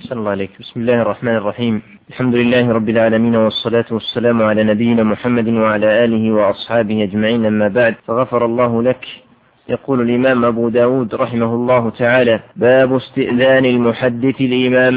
أحسن الله عليك. بسم الله الرحمن الرحيم. الحمد لله رب العالمين، والصلاة والسلام على نبينا محمد وعلى آله وأصحابه أجمعين، أما بعد، فغفر الله لك. يقول الإمام أبو داود رحمه الله تعالى: باب استئذان المحدث الإمام.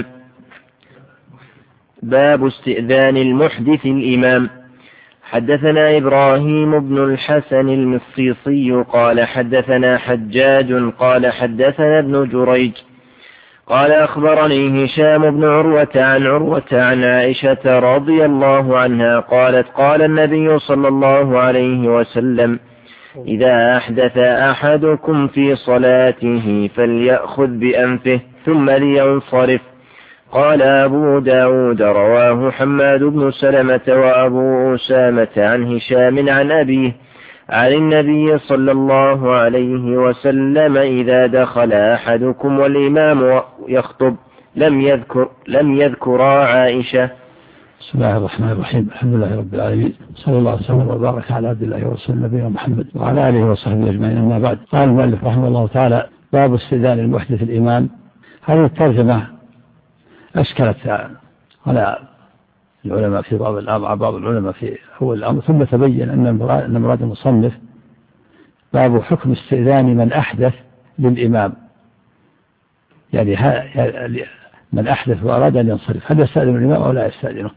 باب استئذان المحدث الإمام. حدثنا إبراهيم بن الحسن المصيصي قال حدثنا حجاج قال حدثنا ابن جريج قال أخبرني هشام بن عروة عن عائشة رضي الله عنها قالت: قال النبي صلى الله عليه وسلم: إذا أحدث أحدكم في صلاته فليأخذ بأنفه ثم لينصرف. قال أبو داود: رواه حماد بن سلمة وأبو أسامة عن هشام عن أبيه عن النبي صلى الله عليه وسلم: إذا دخل أحدكم والإمام يخطب لم يذكرا عائشة. بسم الله الرحمن الرحيم. الحمد لله رب العالمين، صلى الله عليه وسلم وبارك على عبد الله ورسوله نبينا محمد وعلى آله وصحبه أجمعين، أما بعد. قال المؤلف رحمه الله تعالى: باب استئذان المحدث الإمام. هذه الترجمة أشكلت على العلماء في بعض العلماء في أول الأمر، ثم تبين أن مراد المصنف باب حكم استئذان من أحدث للإمام، يعني من أحدث وأراد أن ينصرف، هل يستأذن الإمام أو لا يستأذنه؟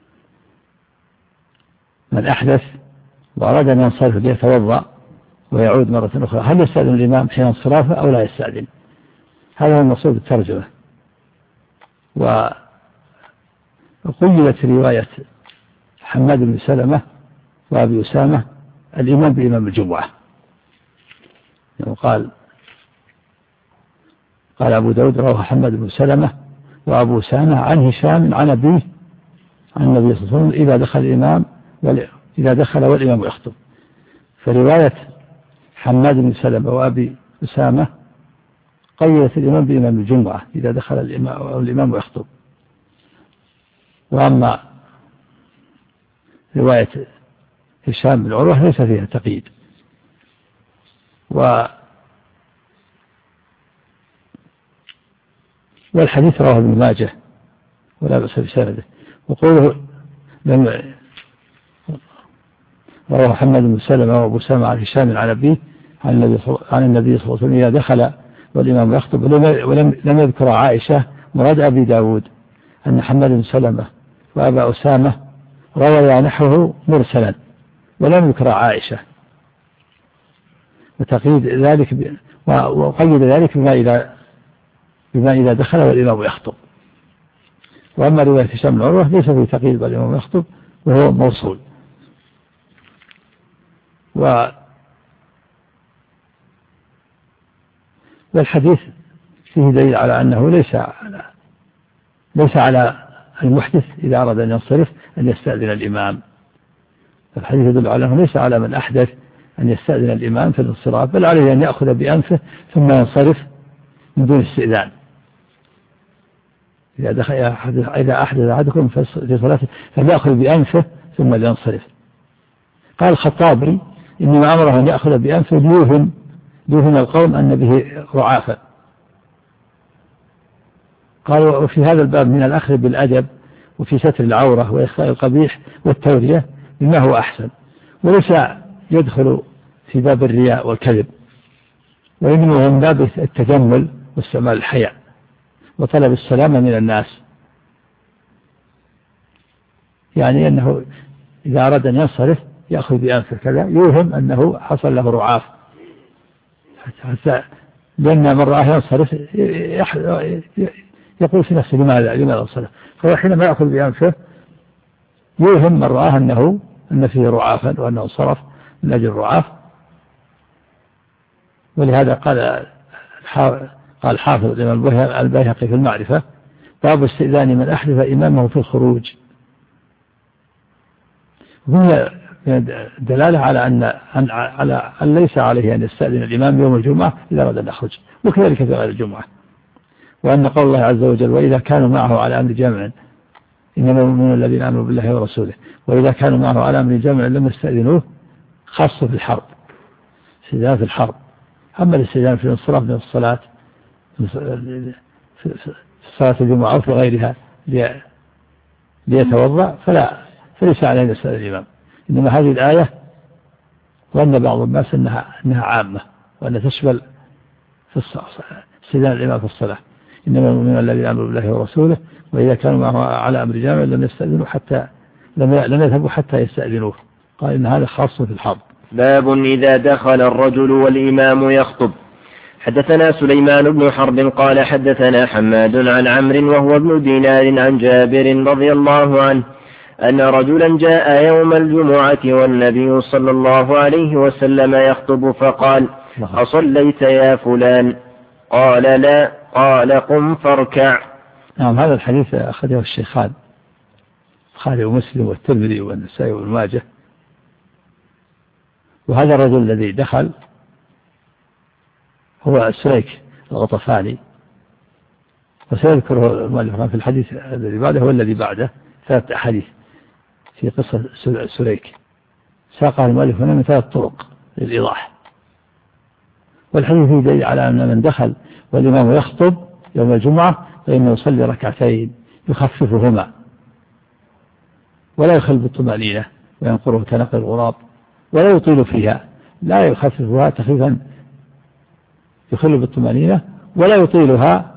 من أحدث وأراد أن ينصرف ليتوضأ ويعود مرة أخرى، هل يستأذن الإمام حين انصرافه أو لا يستأذن؟ هذا هو المقصود بالترجمة. وقيدت رواية حماد بن سلمة وأبي أسامة الإمام بإمام الجمعة، يعني قال أبو داود: رواه حماد بن سلمة وأبو أسامة عن هشام عن أبيه عن النبي صلى الله عليه وسلم: إذا دخل والإمام يخطب. فرواية حماد بن سلمة وأبي أسامة قيدت الإمام بإمام الجمعة إذا دخل الإمام يخطب. وأما رواية هشام بن عروة ليس فيها تقييد. والحديث رواه ابن ماجه ولا بأس بسنده. وقوله رواه محمد بن سلمة وأبو سلمة عن هشام عن أبيه عن النبي صلى الله عليه وسلم: إذا دخل والإمام يخطب. ولم يذكر عائشة. مراد أبي داود أن محمد بن سلمة وأبا أسامة روى نحوه مرسلا ولم يذكر عائشة، وقيد ذلك بما إذا دخل والإمام يخطب. وأما رواية هشام بن عروة ليس في تقييد والإمام يخطب وهو موصول. والحديث فيه دليل على أنه ليس على المحدث إذا أراد أن ينصرف أن يستأذن الإمام. الحديث يدل على أنه ليس على من أحدث أن يستأذن الإمام في الانصراف، بل عليه أن يأخذ بأنفه ثم ينصرف من دون استئذان. إذا أحدث أحدكم في صلاته فليأخذ بأنفه ثم لينصرف. قال الخطابي: إنما أمره أن يأخذ بأنفه ليوهم القوم أن به رعافة. قالوا: وفي هذا الباب من الأخذ بالأدب وفي ستر العورة وإخفاء القبيح والتورية بما هو أحسن، وليس يدخل في باب الرياء والكذب، وإنما من باب التجمل واستعمال الحياء وطلب السلامة من الناس. يعني أنه إذا أراد أن ينصرف يأخذ بأنفه كذا يوهم أنه حصل له رعاف، حتى لأن من رآه ينصرف يقول في نفسه: لماذا انصرف؟ فهو حينما يأخذ بأنفه يوهم من رآه أن فيه رعافا وأنه انصرف من أجل الرعاف. ولهذا قال حافظ الإمام البيهقي في المعرفة: باب استئذان من أحدث إمامه في الخروج. هنا دلالة على أن ليس عليه أن يستأذن الإمام يوم الجمعة إذا أراد أن يخرج، وكذلك في غير الجمعة. وأن قول الله عز وجل: وإذا كانوا معه على أمر جامع، إنما المؤمنون الذين آمنوا بالله ورسوله، وإذا كانوا معه على أمر جامع لم يستأذنوه، خاصة في الحرب، استئذان في الحرب. أما الاستئذان في الانصراف من الصلاة في صلاة الجمعة أو في غيرها ليتوضأ فليس عليه أن يسأل الإمام. إنما هذه الآية ظن بعض الناس أنها عامة وأن تشمل في استئذان الإمام في الصلاة. إنما المؤمنون الذين آمنوا بالله ورسوله وإذا كانوا معه على أمر جامع لم يستأذنوا لم يذهبوا حتى يستأذنوه. قال إن هذا خاص في الحرب. باب إذا دخل الرجل والإمام يخطب. حدثنا سليمان بن حرب قال حدثنا حماد عن عمرو وهو ابن دينار عن جابر رضي الله عنه أن رجلا جاء يوم الجمعة والنبي صلى الله عليه وسلم يخطب فقال: أصليت يا فلان؟ قال: لا. قال: قم فاركع. نعم، هذا الحديث أخذه الشيخان البخاري ومسلم والترمذي والنسائي وابن ماجه. وهذا الرجل الذي دخل هو سليك الغطفاني، وسيذكره المؤلف في الحديث الذي بعده والذي بعده 3 أحاديث في قصة سليك ساقها المؤلف هنا من 3 طرق للإيضاح. والحديث فيه دليل على أن من دخل والإمام يخطب يوم الجمعة فإنه يصلي 2 ركعتين يخففهما ولا يخل بالطمأنينة وينقره كنقر الغراب ولا يطيل فيها، لا يخففها تخفيفا يخل بالطمأنينة ولا يطيلها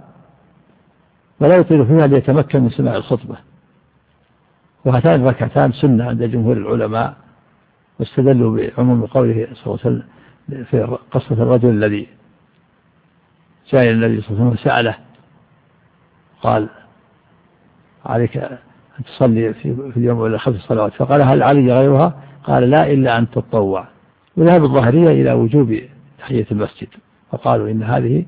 فيها ليتمكن من سماع الخطبة. وهاتان 2 ركعتان سنة عند جمهور العلماء، واستدلوا بعموم قوله صلى الله عليه وسلم في قصة الرجل الذي جاء إلى النبي صلى الله عليه وسلم وسأله قال: عليك أن تصلي في اليوم ولا 5 صلوات؟ فقال: هل علي غيرها؟ قال: لا، إلا أن تتطوع. وذهب الظاهرية إلى وجوب تحية المسجد، فقالوا إن هذه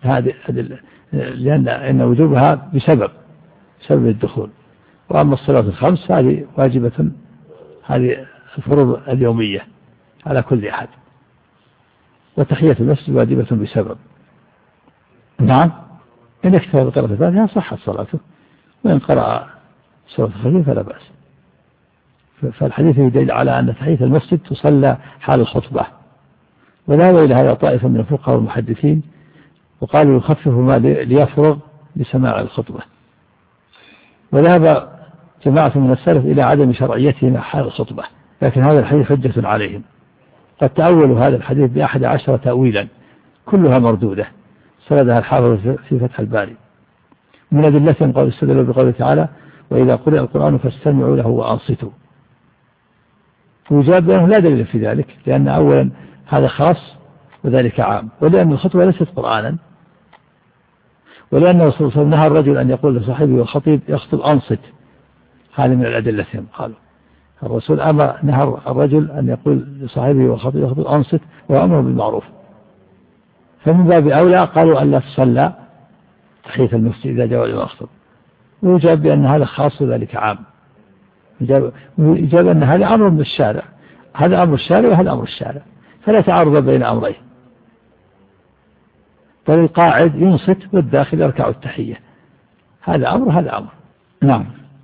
لأن وجوبها بسبب الدخول. وأما الصلاة 5 هذه واجبة، هذه الفروض اليومية على كل أحد، وتحية المسجد واجبة بسبب. نعم، إن اكتفى بقراءة الفاتحة صحت صلاته، وإن قرأ سورة الخفيف فلا بأس. فالحديث يدل على أن تحية المسجد تصلى حال الخطبة. وذهب إلى هذا طائفة من الفقهاء والمحدثين وقالوا يخفف ما ليفرغ لسماع الخطبة. وذهب جماعة من السلف إلى عدم شرعيته حال الخطبة، لكن هذا الحديث حجة عليهم. قد تأولوا هذا الحديث ب11 تأويلا كلها مردودة، سردها الحافظ في فتح الباري. من أدلتهم قول استدلوا بقوله تعالى: وإذا قرئ القرآن فاستمعوا له وأنصتوا. ويجاب بأنه لا دليل في ذلك، لأن أولا هذا خاص وذلك عام، ولأن الخطبة ليست قرآنا، ولأن الرسول صلى الله عليه وسلم نهى الرجل أن يقول لصاحبه والخطيب يخطب أنصت. هذه من الأدلة. قالوا الرسول نهى الرجل أن يقول لصاحبه والخطيب يخطب أنصت، وأمر بالمعروف. فمن باب أولى قالوا أن لا تصلى تحية المسجد إذا جاء الإمام يخطب. ويجاب بأن هذا خاص وذلك عام. يجاب أن هذا أمر من الشارع، هذا أمر الشارع وهذا أمر الشارع، فلا تعارض بين أمرين، بل القاعد ينصت والداخل يركع التحية. هذا أمر هذا أمر. نعم.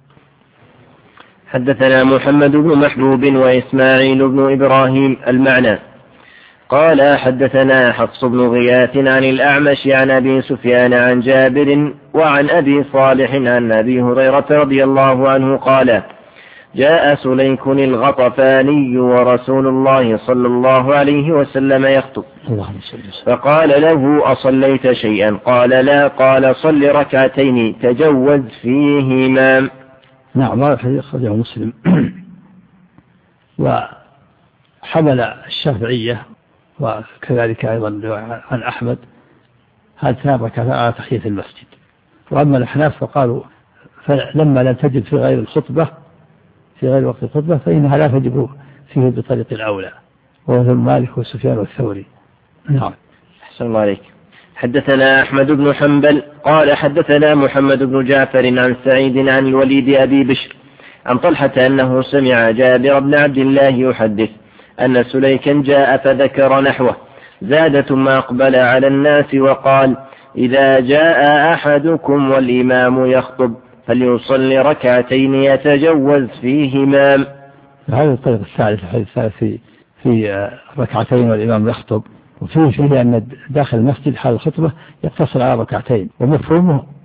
حدثنا محمد بن محبوب وإسماعيل بن إبراهيم المعنى قال حدثنا حفص بن غياث عن الأعمش عن أبي سفيان عن جابر وعن أبي صالح عن أبي هريرة رضي الله عنه قال: جاء سليك الغطفاني ورسول الله صلى الله عليه وسلم يخطب، فقال له: أصليت شيئا؟ قال: لا. قال: صل 2 ركعتين تجوز فيهما. نعم، هذا الحديث أخرجه مسلم. وحمل الشافعية وكذلك أيضا عن أحمد هذه 3 ركعات على تحية المسجد. وأما الأحناف فقالوا فلما لم تجد في غير الخطبة في غير وقت الخطبة فإنها لا تجب فيه بطريق الأولى، وهو مالك وسفيان والثوري. نعم. أحسن الله عليك. حدثنا أحمد بن حنبل قال حدثنا محمد بن جعفر عن سعيد عن الوليد أبي بشر عن طلحة أنه سمع جابر بن عبد الله يحدث أن سليكا جاء فذكر نحوه، زاد ثم أقبل على الناس وقال: إذا جاء أحدكم والإمام يخطب فليصلي 2 ركعتين يتجوز فيهما. هذا الطريق الثالث في 2 ركعتين والإمام يخطب، وفيه أن داخل المسجد حال الخطبة يقتصر على 2 ركعتين، ومفهومه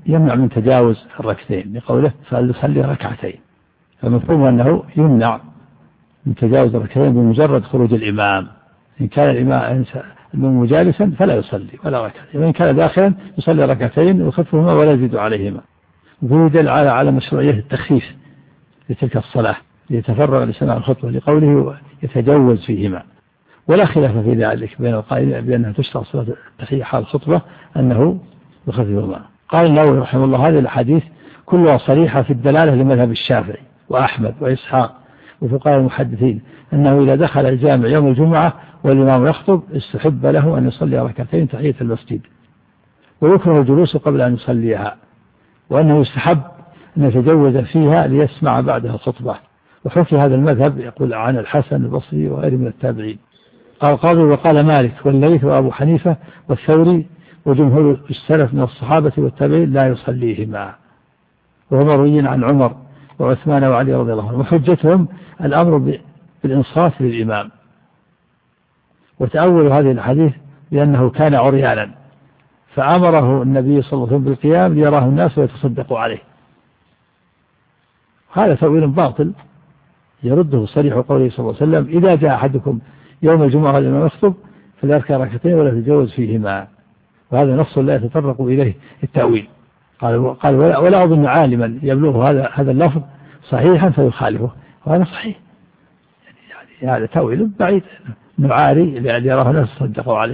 يمنع من تجاوز الركعتين لقوله فليصلي ركعتين، فمفهوم أنه يمنع من تجاوز الركعتين بمجرد خروج الإمام. إن كان الإمام مجالسا فلا يصلي ولا ركعتين، وإن كان داخلا يصلي ركعتين ويخفهما ولا يزيد عليهما. وفيه دل على مشروعية التخفيف لتلك الصلاة ليتفرغ لسماع الخطبة لقوله يتجوز فيهما، ولا خلاف في ذلك بين القائلين بأنها تشرع صلاة التحية حال الخطبة أنه يخففهما. قال النووي رحمه الله هذه الأحاديث كلها صريحة في الدلالة لمذهب الشافعي وأحمد وإسحاق وفقهاء المحدثين أنه إذا دخل الجامع يوم الجمعة والإمام يخطب استحب له أن يصلي ركعتين تحية المسجد، ويكره الجلوس قبل أن يصليها، وأنه يستحب أن يتجوز فيها ليسمع بعدها الخطبة. وحكي هذا المذهب يقول عن الحسن البصري وغيره من التابعين. قالوا وقال مالك والليث وأبو حنيفة والثوري وجمهور السلف من الصحابة والتابعين لا يصليهما، وهو مروي عن عمر وعثمان وعلي رضي الله عنهم. وحجتهم الأمر بالإنصات للإمام، وتأول هذه الحديث بأنه كان عريانا فأمره النبي صلى الله عليه وسلم بالقيام ليراه الناس ويتصدقوا عليه. هذا تأويل باطل يرده صريح قوله صلى الله عليه وسلم إذا جاء أحدكم يوم الجمعة والإمام يخطب فليركع ركعتين ولا يتجوز فيهما، وهذا نص لا يتطرق إليه التأويل. قال ولا أظن عالما يبلغ هذا اللفظ صحيحا فيخالفه، وهذا صحيح. يعني هذا تأويل بعيد نعاري لأن يراه الناس صدقوا عليه.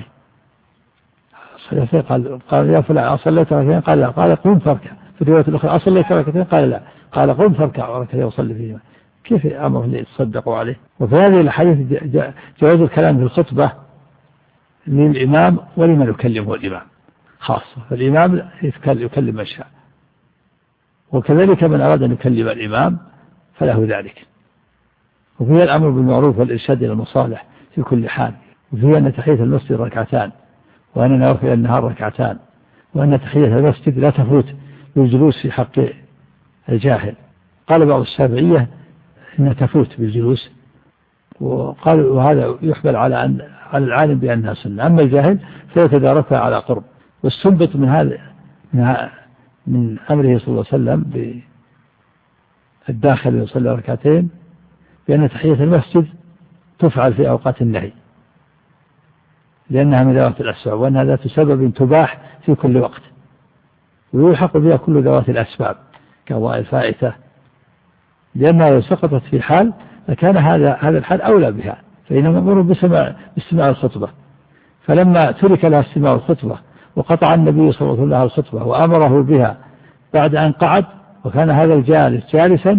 قال يا فلان أصليت ركعتين؟ قال لا. قال قم فاركع. في الرواية الأخرى أصليت ركعتين؟ قال لا. قال قم فاركع وركعتين وصلي فيهما. كيف أمر اللي يتصدقوا عليه؟ وفي هذه الحديث جواز الكلام في الخطبة للإمام ولمن يكلمه الإمام خاصة، فالإمام يكلم من شاء، وكذلك من أراد أن يكلم الإمام فله ذلك. وفيها الأمر بالمعروف والإرشاد إلى المصالح في كل حال، وفيها أن تحية المسجد ركعتان، وأن نوافل النهار ركعتان، وأن تحية المسجد لا تفوت بالجلوس في حق الجاهل. قال بعض الشافعية إنها تفوت بالجلوس، وقال وهذا يحمل على العالم بأنها سنة، أما الجاهل فيتداركها على قرب. واستنبط من هذا من أمره صلى الله عليه وسلم بالداخل يصلي ركعتين بأن تحية المسجد تفعل في أوقات النهي لأنها من ذوات الأسباب، وأنها ذات سبب تباح في كل وقت، ويلحق بها كل ذوات الأسباب كقضاء الفائتة، لأنها لو سقطت في حال لكان هذا الحال أولى بها، فإنما أمر باستماع الخطبة. فلما ترك لها استماع الخطبة وقطع النبي صلى الله عليه وسلم لها الخطبة وأمره بها بعد أن قعد، وكان هذا الجالس جالسا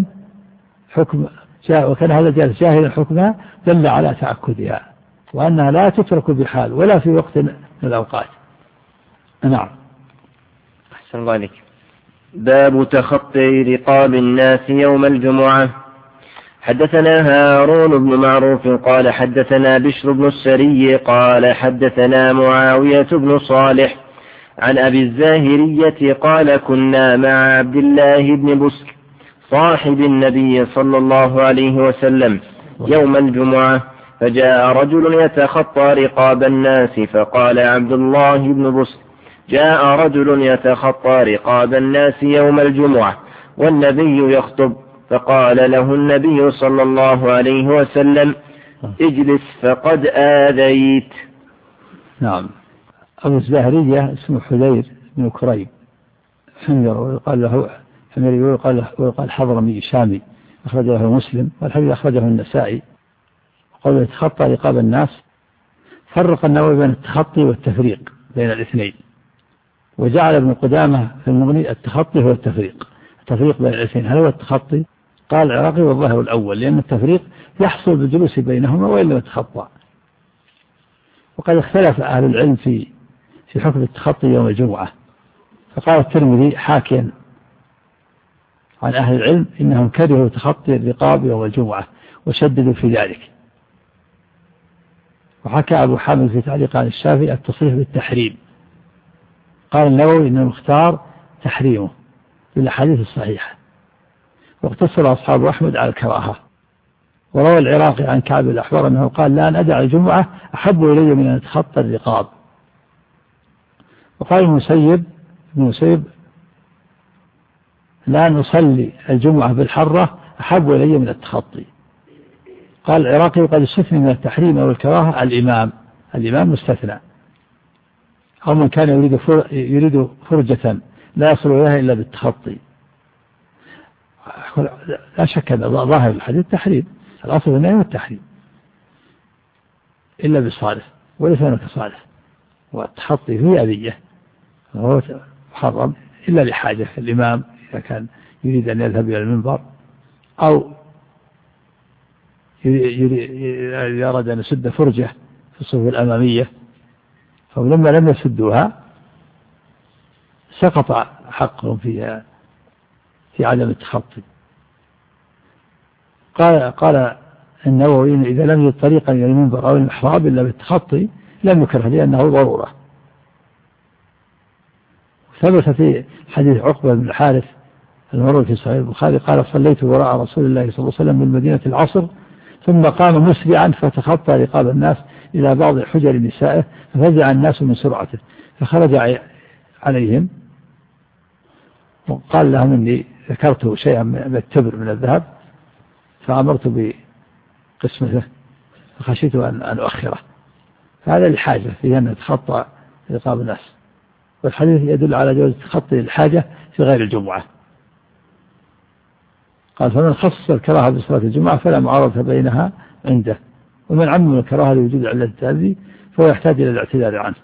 جاهلا حكمها، دل على تأكدها وأنها لا تترك بحال ولا في وقت من الأوقات. نعم. أحسن الله عليك. باب تخطي رقاب الناس يوم الجمعة. حدثنا هارون بن معروف قال حدثنا بشر بن السري قال حدثنا معاوية بن صالح عن أبي الزاهرية قال كنا مع عبد الله بن بسر صاحب النبي صلى الله عليه وسلم يوم الجمعة، فجاء رجل يتخطى رقاب الناس، فقال عبد الله بن بسر جاء رجل يتخطى رقاب الناس يوم الجمعة والنبي يخطب، فقال له النبي صلى الله عليه وسلم اجلس فقد آذيت. نعم. أبو الزاهرية اسمه حذير بن كريب حمير، ويقال له حمير، ويقال حضرمي شامي، أخرجه مسلم، والحديث أخرجه النسائي. قال يتخطى رقاب الناس، فرق النووي بين التخطي والتفريق بين الاثنين، وجعل ابن قدامة في المغني التخطي هو التفريق بين الاثنين. هل هو التخطي؟ قال العراقي والله الأول، لأن التفريق يحصل بالجلوس بينهما وإن لم يتخطى. وقد اختلف أهل العلم في حكم التخطي يوم الجمعة، فقال الترمذي حاكيا عن أهل العلم إنهم كرهوا تخطي الرقاب يوم الجمعة وشددوا في ذلك. وحكى أبو حامد في تعليق عن الشافعي التصريح بالتحريم. قال النووي إن المختار تحريمه بالأحاديث الصحيحة، واقتصر أصحاب أحمد على الكراهة. وروى العراقي عن كعب الأحبار أنه قال لا أن أدع الجمعة أحب إلي من أن أتخطى الرقاب. وقال المسيب لا نصلي الجمعة بالحرة أحب إلي من التخطي. قال العراقي وقد استثنى من التحريم أو الكراهة الإمام مستثنى، أو من كان يريد فرجة لا يصل إليها إلا بالتخطي. لا شك أن ظاهر الحديث التحريم، الأصل النهي والتحريم إلا بالصالح، وليس هناك صالح، والتخطي فيه أذية، وهو محرم إلا لحاجة الإمام إذا كان يريد أن يذهب إلى المنبر أو يريد أن يسد فرجة في الصفوف الأمامية، فلما لم يسدوها سقط حقهم في عدم التخطي. قال النووي إذا لم يجد طريقا إلى المنبر أو المحراب إلا بالتخطي لم يكره لأنه ضرورة. ثبت في حديث عقبة بن الحارث المروي في صحيح البخاري قال صليت وراء رسول الله صلى الله عليه وسلم بالمدينة العصر ثم قام مسرعا فتخطى رقاب الناس إلى بعض حجر نسائه ففزع الناس من سرعته فخرج عليهم وقال لهم إني ذكرت شيئا من التبر من الذهب فأمرت بقسمته فخشيت أن أؤخره. هذا الحاجة فيه أن يتخطى رقاب الناس، والحديث يدل على جواز تخطي الحاجة في غير الجمعة. قال فمن خصص الكراهة بصلاة الجمعة فلا معارضة بينها عنده، ومن عمم الكراهة لوجود علة التأذي فهو يحتاج إلى الاعتذار عنه.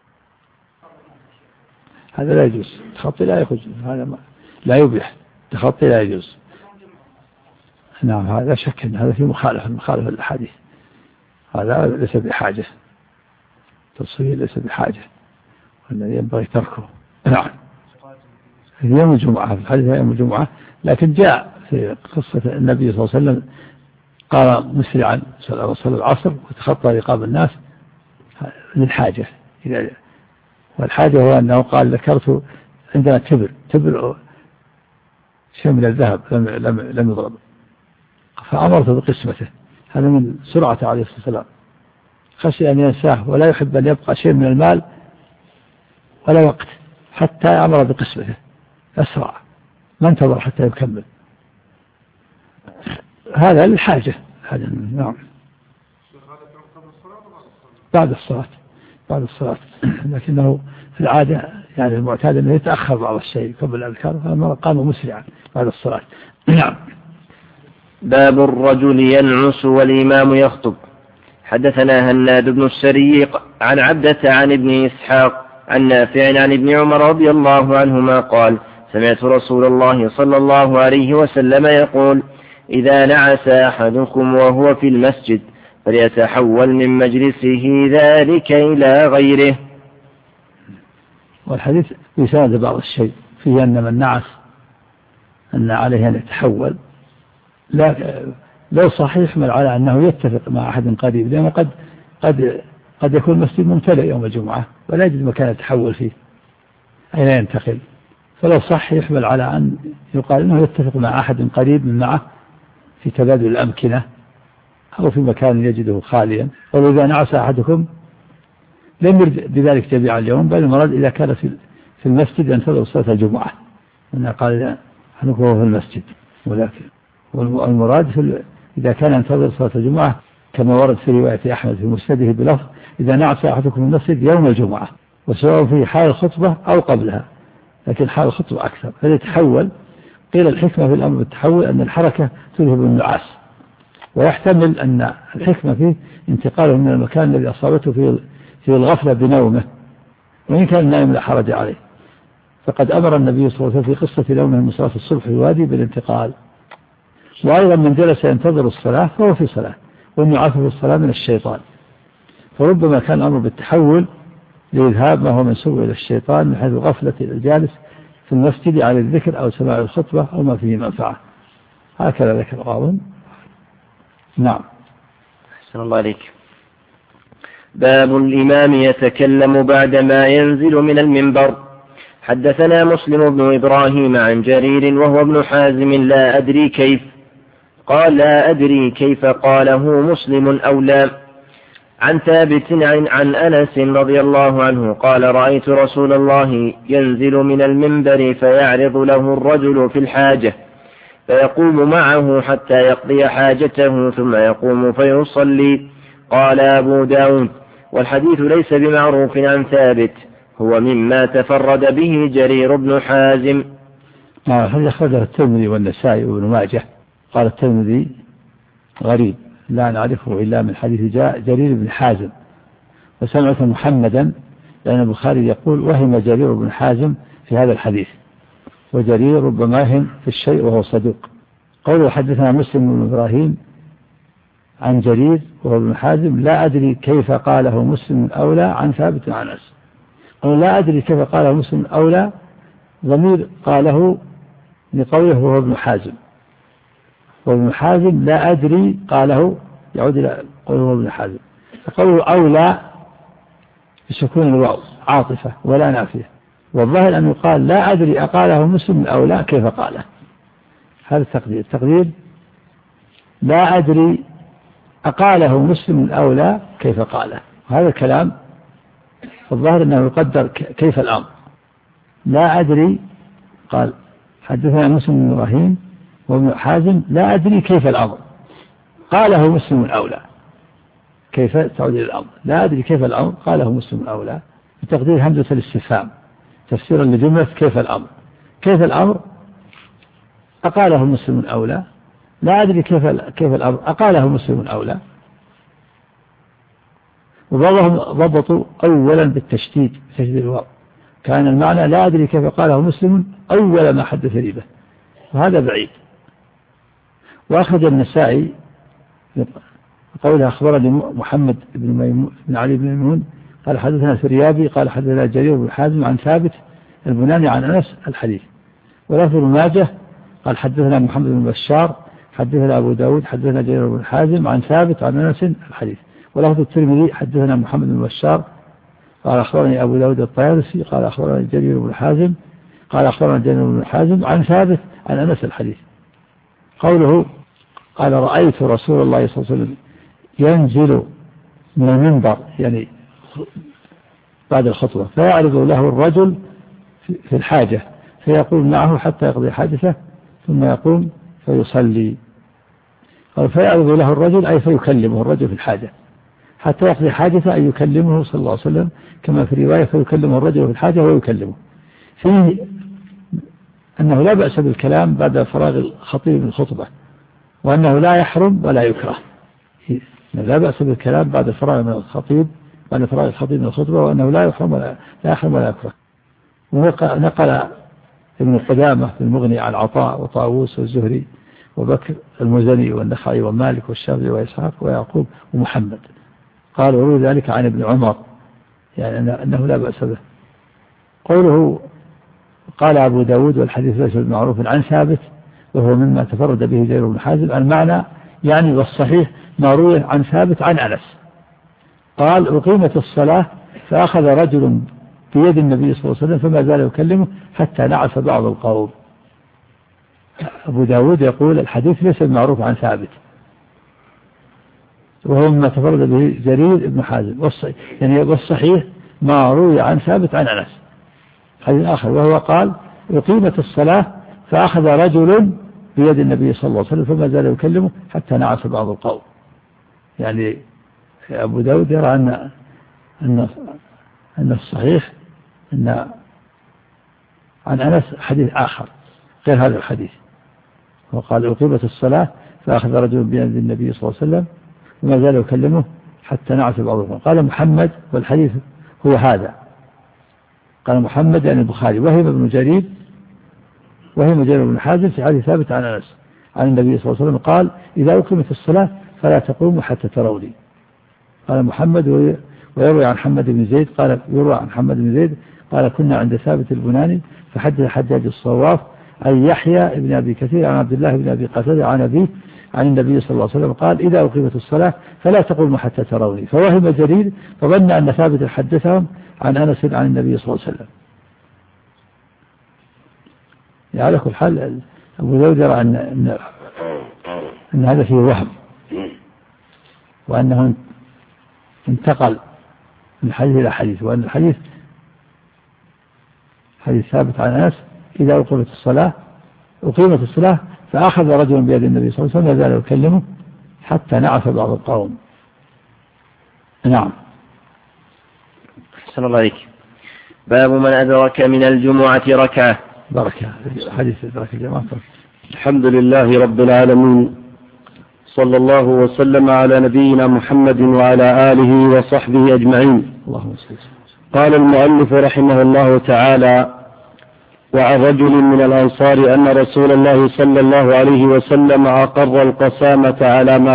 هذا لا يجوز، التخطي لا يجوز، هذا لا يبيح، التخطي لا يجوز. نعم هذا شك أن هذا في مخالفة الأحاديث، هذا ليس بحاجة، تصوير ليس بحاجة، والذي ينبغي تركه. نعم في يوم الجمعة، في الحديث يوم الجمعة، لكن جاء في قصة النبي صلى الله عليه وسلم قال مسرعا صلى العصر وتخطى رقاب الناس للحاجة، والحاجة هو أنه قال ذكرت عندنا تبر شيء من الذهب لم يضرب فأمرت بقسمته. هذا من سرعة عليه الصلاة والسلام، خشي أن ينساه ولا يحب أن يبقى شيء من المال ولا وقت حتى أمر بقسمته أسرع، ما انتظر حتى يكمل. هذا للحاجة. هذا نعم بعد الصلاة لكنه في العادة يعني المعتاد أنه يتأخر بعض الشيء قبل الأذكار، فما قام مسرعا بعد الصلاة. نعم. باب الرجل ينعس والإمام يخطب. حدثنا هناد بن السري عن عبدة عن ابن إسحاق عن نافع عن ابن عمر رضي الله عنهما قال سمعت رسول الله صلى الله عليه وسلم يقول إذا نعس أحدكم وهو في المسجد فليتحول من مجلسه ذلك إلى غيره. والحديث يساعد بعض الشيء فيه أن من نعس أن عليه أن يتحول، لو صحيح يحمل على أنه يتفق مع أحد قريب، لأنه قد يكون المسجد ممتلئ يوم الجمعة ولا يجد مكان يتحول فيه أين ينتقل، فلو صح يحمل على أن يقال أنه يتفق مع أحد قريب من معه في تبادل الأمكنة أو في مكان يجده خاليا. ولذا نعس أحدكم لم يرد بذلك جميع اليوم، بل المراد إذا كان في المسجد ينتظر صلاة الجمعة، أنه قال أحدكم هو في المسجد، ولكن والمراد إذا كان ينتظر صلاة الجمعة كما ورد في رواية أحمد في مسنده بلفظ إذا نعس أحدكم المسجد يوم الجمعة، وسواء في حال الخطبة أو قبلها، لكن حال الخطبة أكثر فليتحول. قيل الحكمة في الأمر بالتحول أن الحركة تذهب النعاس، ويحتمل أن الحكمة فيه انتقاله من المكان الذي أصابته في الغفلة بنومه، وإن كان النائم لا حرج عليه، فقد أمر النبي صلى الله عليه وسلم في قصة نومه من صلاة الصبح في الوادي بالانتقال. وأيضا من جلس ينتظر الصلاة فهو في صلاة، والنعاس في الصلاة من الشيطان، فربما كان الأمر بالتحول لإذهاب ما هو منسوب إلى الشيطان من حيث غفلة الجالس في المسجد على الذكر أو سماع الخطبة أو ما فيه منفعة. هكذا ذكر القاضي. نعم. أحسن الله عليك. باب الإمام يتكلم بعدما ينزل من المنبر. حدثنا مسلم بن إبراهيم عن جرير وهو ابن حازم لا أدري كيف قال لا أدري كيف قاله مسلم أو لا. عن ثابت عن أنس رضي الله عنه قال رأيت رسول الله ينزل من المنبر فيعرض له الرجل في الحاجة فيقوم معه حتى يقضي حاجته ثم يقوم فيصلي. قال أبو داود والحديث ليس بمعروف عن ثابت، هو مما تفرد به جرير بن حازم. هذا أخرجه الترمذي والنسائي وابن ماجه. قال الترمذي غريب لا نعرفه إلا من حديث جرير بن حازم، وسمعت محمدا لأن البخاري يقول وهم جرير بن حازم في هذا الحديث، وجرير ربما وهم في الشيء وهو صدوق. قوله حدثنا مسلم بن إبراهيم عن جرير وهو ابن حازم لا أدري كيف قاله مسلم أولى عن ثابت عن أنس. لا أدري كيف قاله مسلم أولى ضمير قاله لقوله وهو ابن حازم، وابن حازم لا أدري قاله يعود إلى قوله ابن حازم، فقوله أولى بسكون الواو عاطفة ولا نافية، والظاهر أن يقال لا أدري أقاله مسلم أولى كيف قاله. هذا التقدير لا أدري أقاله مسلم الأولى كيف قاله. هذا الكلام الظاهر أنه يقدر كيف الأمر. لا أدري قال حدثنا مسلم بن إبراهيم وابن حازم لا أدري كيف الأمر، قاله مسلم الأولى كيف تعود إلى الأمر. لا أدري كيف الأمر قاله مسلم الأولى بتقدير همزة الاستفهام تفسيرا لجملة كيف الأمر. كيف الأمر أقاله مسلم الأولى، لا أدري كيف الأمر أقاله مسلم الأولى. وبعضهم ضبطوا أولا بالتشديد تشديد الواو، كان المعنى لا أدري كيف قاله مسلم أول ما حدث لي به، وهذا بعيد. وأخذ النسائي قوله أخبرني محمد بن علي بن ميمون قال حدثنا سريابي قال حدثنا جرير بن حازم عن ثابت البناني عن أنس الحديث. ولفظ ابن ماجه قال حدثنا محمد بن بشار حدثنا أبو داود حدثنا جرير بن حازم عن ثابت عن أنس الحديث. ولفظ الترمذي حدثنا محمد بن بشار قال أخبرني أبو داود الطيالسي قال أخبرني جرير بن حازم قال أخبرنا جرير بن حازم عن ثابت عن أنس الحديث. قوله قال رأيت رسول الله صلى الله عليه وسلم ينزل من المنبر يعني بعد الخطبة فيعرض له الرجل في الحاجة فيقول معه حتى يقضي حاجته ثم يقوم فيصلي. قال فيعرض له الرجل أي فيكلمه الرجل في الحاجة حتى يقضي حاجته أي يكلمه صلى الله عليه وسلم، كما في رواية فيكلمه الرجل في الحاجة ويكلمه. فيه أنه لا بأس بالكلام بعد فراغ الخطيب من الخطبة، وأنه لا يحرم ولا يكره. لا بأس بالكلام بعد فراغ الخطيب من الخطبة، وأنه لا يحرم ولا يكره. ونقل ابن قدامة في المغني عن عطاء وطاووس والزهري وبكر المزني والنخعي ومالك والشافعي وإسحاق ويعقوب ومحمد قال وروي ذلك عن ابن عمر يعني أنه لا بأس به. قوله قال أبو داود والحديث ليس معروف عن ثابت وهو مما تفرد به جرير بن حازم المعنى يعني والصحيح ما روي عن ثابت عن أنس قال أقيمت الصلاة فأخذ رجل بيد النبي صلى الله عليه وسلم فما زال يكلمه حتى نعس بعض القوم. أبو داود يقول الحديث ليس معروف عن ثابت وهو مما تفرد به جرير بن حازم والصحيح ما روي عن ثابت عن أنس. حديث آخر وهو قال أقيمت الصلاة فأخذ رجل بيد النبي صلى الله عليه وسلم فما زال يكلمه حتى نعس بعض القوم. يعني أبو داود يرى أن الصحيح أن عن أنس حديث آخر غير هذا الحديث، وقال أقيمت الصلاة فأخذ رجل بيد النبي صلى الله عليه وسلم فما زال يكلمه حتى نعس بعض القوم. قال محمد والحديث هو هذا، قال محمد يعني البخاري وهم جرير بن حازم في حديث ثابت عن أنس عن النبي صلى الله عليه وسلم قال إذا أقيمت الصلاة فلا تقوموا حتى تروني. قال محمد ويروي عن حمد بن زيد قال يروى عن حمد بن زيد قال كنا عند ثابت البناني فحدث حجاج الصواف أي يحيى ابن أبي كثير عن عبد الله بن أبي قتادة عن أبيه عن النبي صلى الله عليه وسلم قال إذا أقيمت الصلاة فلا تقوموا حتى تروني. فوهم جرير فظن أن ثابت حدثهم عن أنس عن النبي صلى الله عليه وسلم. على كل حال أبو داود يرى أن هذا فيه وهم، وأنه انتقل من حديث إلى حديث، وأن الحديث حديث ثابت عن أنس إذا أقيمت الصلاة فأخذ رجل بيد النبي صلى الله عليه وسلم لا زال يكلمه حتى نعس بعض القوم. نعم. أحسن الله عليك. باب من أدرك من الجمعة ركعة. بركة حديث أدرك الجمعة. الحمد لله رب العالمين، صلى الله وسلم على نبينا محمد وعلى آله وصحبه أجمعين. قال المؤلف رحمه الله تعالى: وعن رجل من الأنصار أن رسول الله صلى الله عليه وسلم أقر القسامة على ما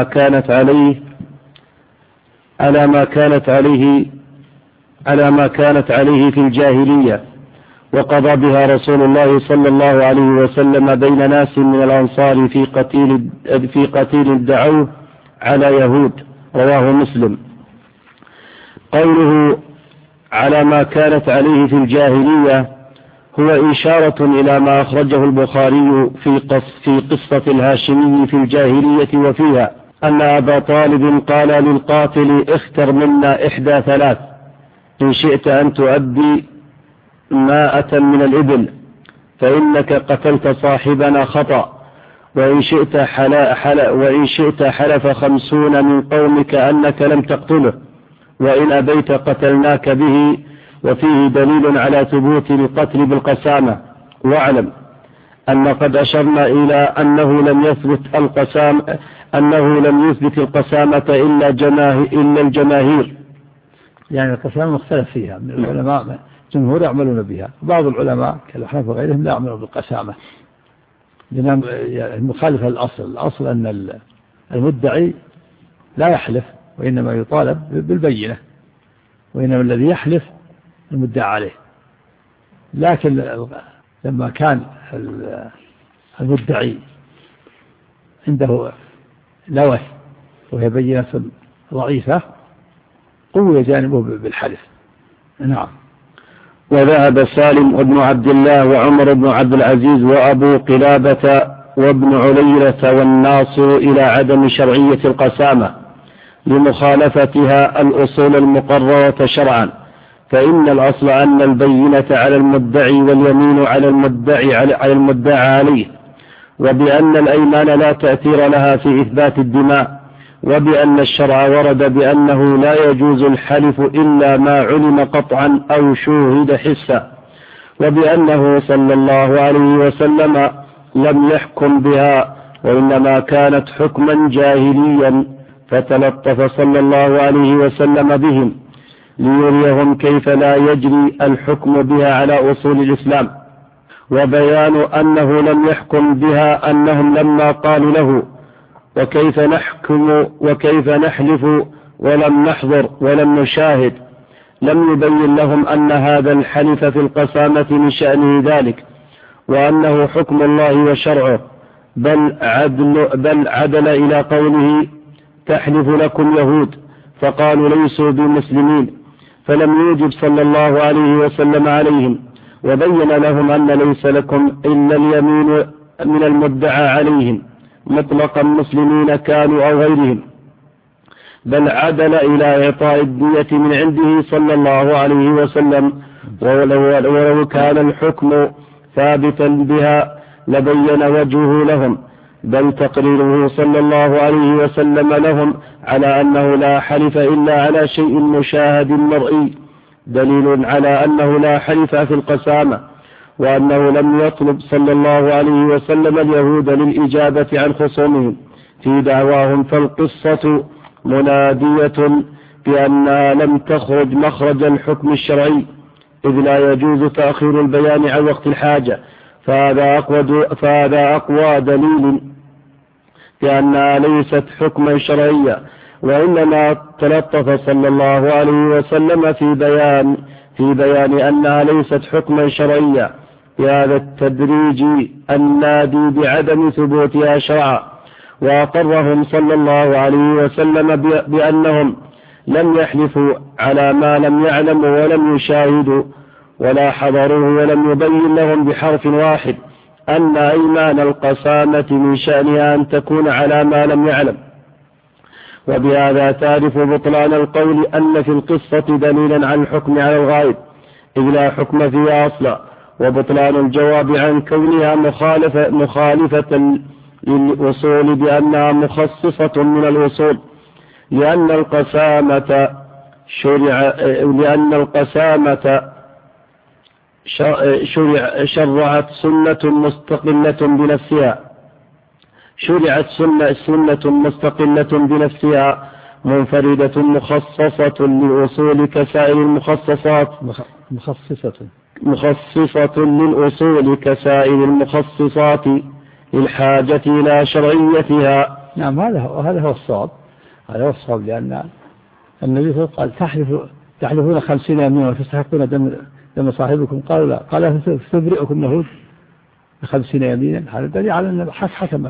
كانت عليه في الجاهلية، وقضى بها رسول الله صلى الله عليه وسلم بين ناس من الأنصار في قتيل دعوه على يهود. رواه مسلم. قوله على ما كانت عليه في الجاهلية هو إشارة إلى ما أخرجه البخاري في قصة الهاشمي في الجاهلية، وفيها أن أبا طالب قال للقاتل: اختر منا إحدى ثلاث، إن شئت أن تؤدي 100 من الإبل فإنك قتلت صاحبنا خطأ، وإن شئت حلف 50 من قومك أنك لم تقتله، وإن أبيت قتلناك به. وفيه دليل على ثبوت القتل بالقسامة. واعلم أن قد أشرنا إلى أنه لم يثبت القسامة إلا الجماهير، يعني القسامة مختلف فيها من العلماء، جمهور يعملون بها، وبعض العلماء كالأحناف وغيرهم لا يعملون بالقسامة مخالفة الأصل أن المدعي لا يحلف، وإنما يطالب بالبينة، وإنما الذي يحلف المدعى عليه. لكن لما كان المدعي عنده لوث وهي بينة ضعيفة قوي جانبه بالحلف. نعم. وذهب سالم بن عبد الله وعمر بن عبد العزيز وأبو قلابة وابن عليلة والناصر إلى عدم شرعية القسامة لمخالفتها الأصول المقررة شرعا، فإن الأصل أن البينة على المدعي واليمين على المدعى عليه، وبأن الأيمان لا تأثير لها في إثبات الدماء، وبأن الشرع ورد بأنه لا يجوز الحلف إلا ما علم قطعا أو شوهد حسا، وبأنه صلى الله عليه وسلم لم يحكم بها، وإنما كانت حكما جاهليا، فتلطف صلى الله عليه وسلم بهم ليريهم كيف لا يجري الحكم بها على أصول الإسلام. وبيان أنه لم يحكم بها أنهم لما قالوا له: وكيف نحكم وكيف نحلف ولم نحضر ولم نشاهد، لم يبين لهم أن هذا الحلف في القسامة من شأنه ذلك، وأنه حكم الله وشرعه، بل عدل إلى قوله: تحلف لكم يهود، فقالوا ليسوا بمسلمين، فلم يوجب صلى الله عليه وسلم عليهم، وبين لهم أن ليس لكم إلا اليمين من المدعى عليهم مطلقا مسلمين كانوا أو غيرهم، بل عدل إلى إعطاء الدية من عنده صلى الله عليه وسلم، ولو كان الحكم ثابتا بها لبين وجهه لهم، بل تقريره صلى الله عليه وسلم لهم على أنه لا حلف إلا على شيء مشاهد مرئي دليل على أنه لا حلف في القسامة، وأنه لم يطلب صلى الله عليه وسلم اليهود للإجابة عن خصومهم في دعواهم، فالقصة منادية بأنها لم تخرج مخرج الحكم الشرعي، إذ لا يجوز تأخير البيان عن وقت الحاجة، فهذا أقوى دليل بأنها ليست حكما شرعيا، وإنما تلطف صلى الله عليه وسلم في بيان أنها ليست حكما شرعيا بهذا التدريج النادي بعدم ثبوتها شرعا، وأقرهم صلى الله عليه وسلم بأنهم لم يحلفوا على ما لم يعلموا ولم يشاهدوا ولا حضروه، ولم يبين لهم بحرف واحد أن أيمان القسامة من شأنها أن تكون على ما لم يعلم، وبهذا تعرف بطلان القول أن في القصة دليلا على الحكم على الغائب إذ لا حكم فيها أصلا، وبطلان الجواب عن كونها مخالفة للأصول بأنها مخصصة من الأصول، لأن القسامة شرعت سنة مستقلة بنفسها منفردة مخصصة للأصول كسائر المخصصات مخصصة للأصول كسائر المخصصات للحاجة إلى شرعيتها. نعم، هذا هو الصواب. لأن النبي صلى الله عليه وسلم قال تحلفون 50 يمينا وتستحقون دم صاحبكم، قالوا لا، قال فتبرئكم يهود ب50 يمينا. هذا دليل على أن حكم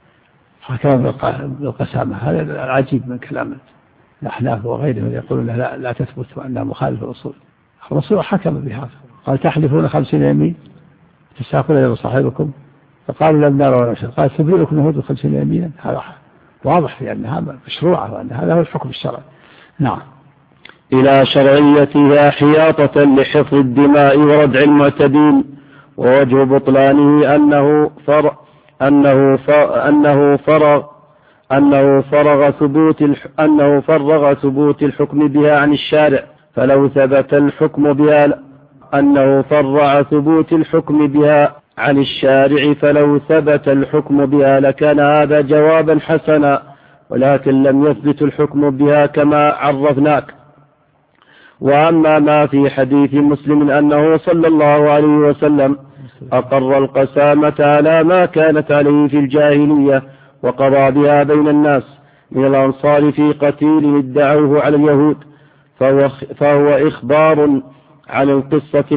بالقسامة. هذا العجيب من كلام الأحناف وغيرهم يقولون لا تثبت وأنها مخالفة الأصول. الرسول حكم بهذا، قال تحلفون 50 يمين تستحقون دم صاحبكم، فقالوا لم نرى ولا نشهد، قال تبرئكم يهود ب50 يمينا. هذا واضح في أنها مشروعة وأن هذا هو الحكم الشرعي. نعم. إلى شرعيتها حياطة لحفظ الدماء وردع المعتدين. ووجه بطلانه أنه فرغ ثبوت الحكم بها عن الشارع، فلو ثبت الحكم بها أنه فرع ثبوت الحكم بها عن الشارع فلو ثبت الحكم بها لكان هذا جوابا حسنا، ولكن لم يثبت الحكم بها كما عرفناك. وأما ما في حديث مسلم أنه صلى الله عليه وسلم أقر القسامة على ما كانت عليه في الجاهلية وقضى بها بين الناس من الأنصار في قتيل ادعوه على اليهود، فهو إخبار عن القصة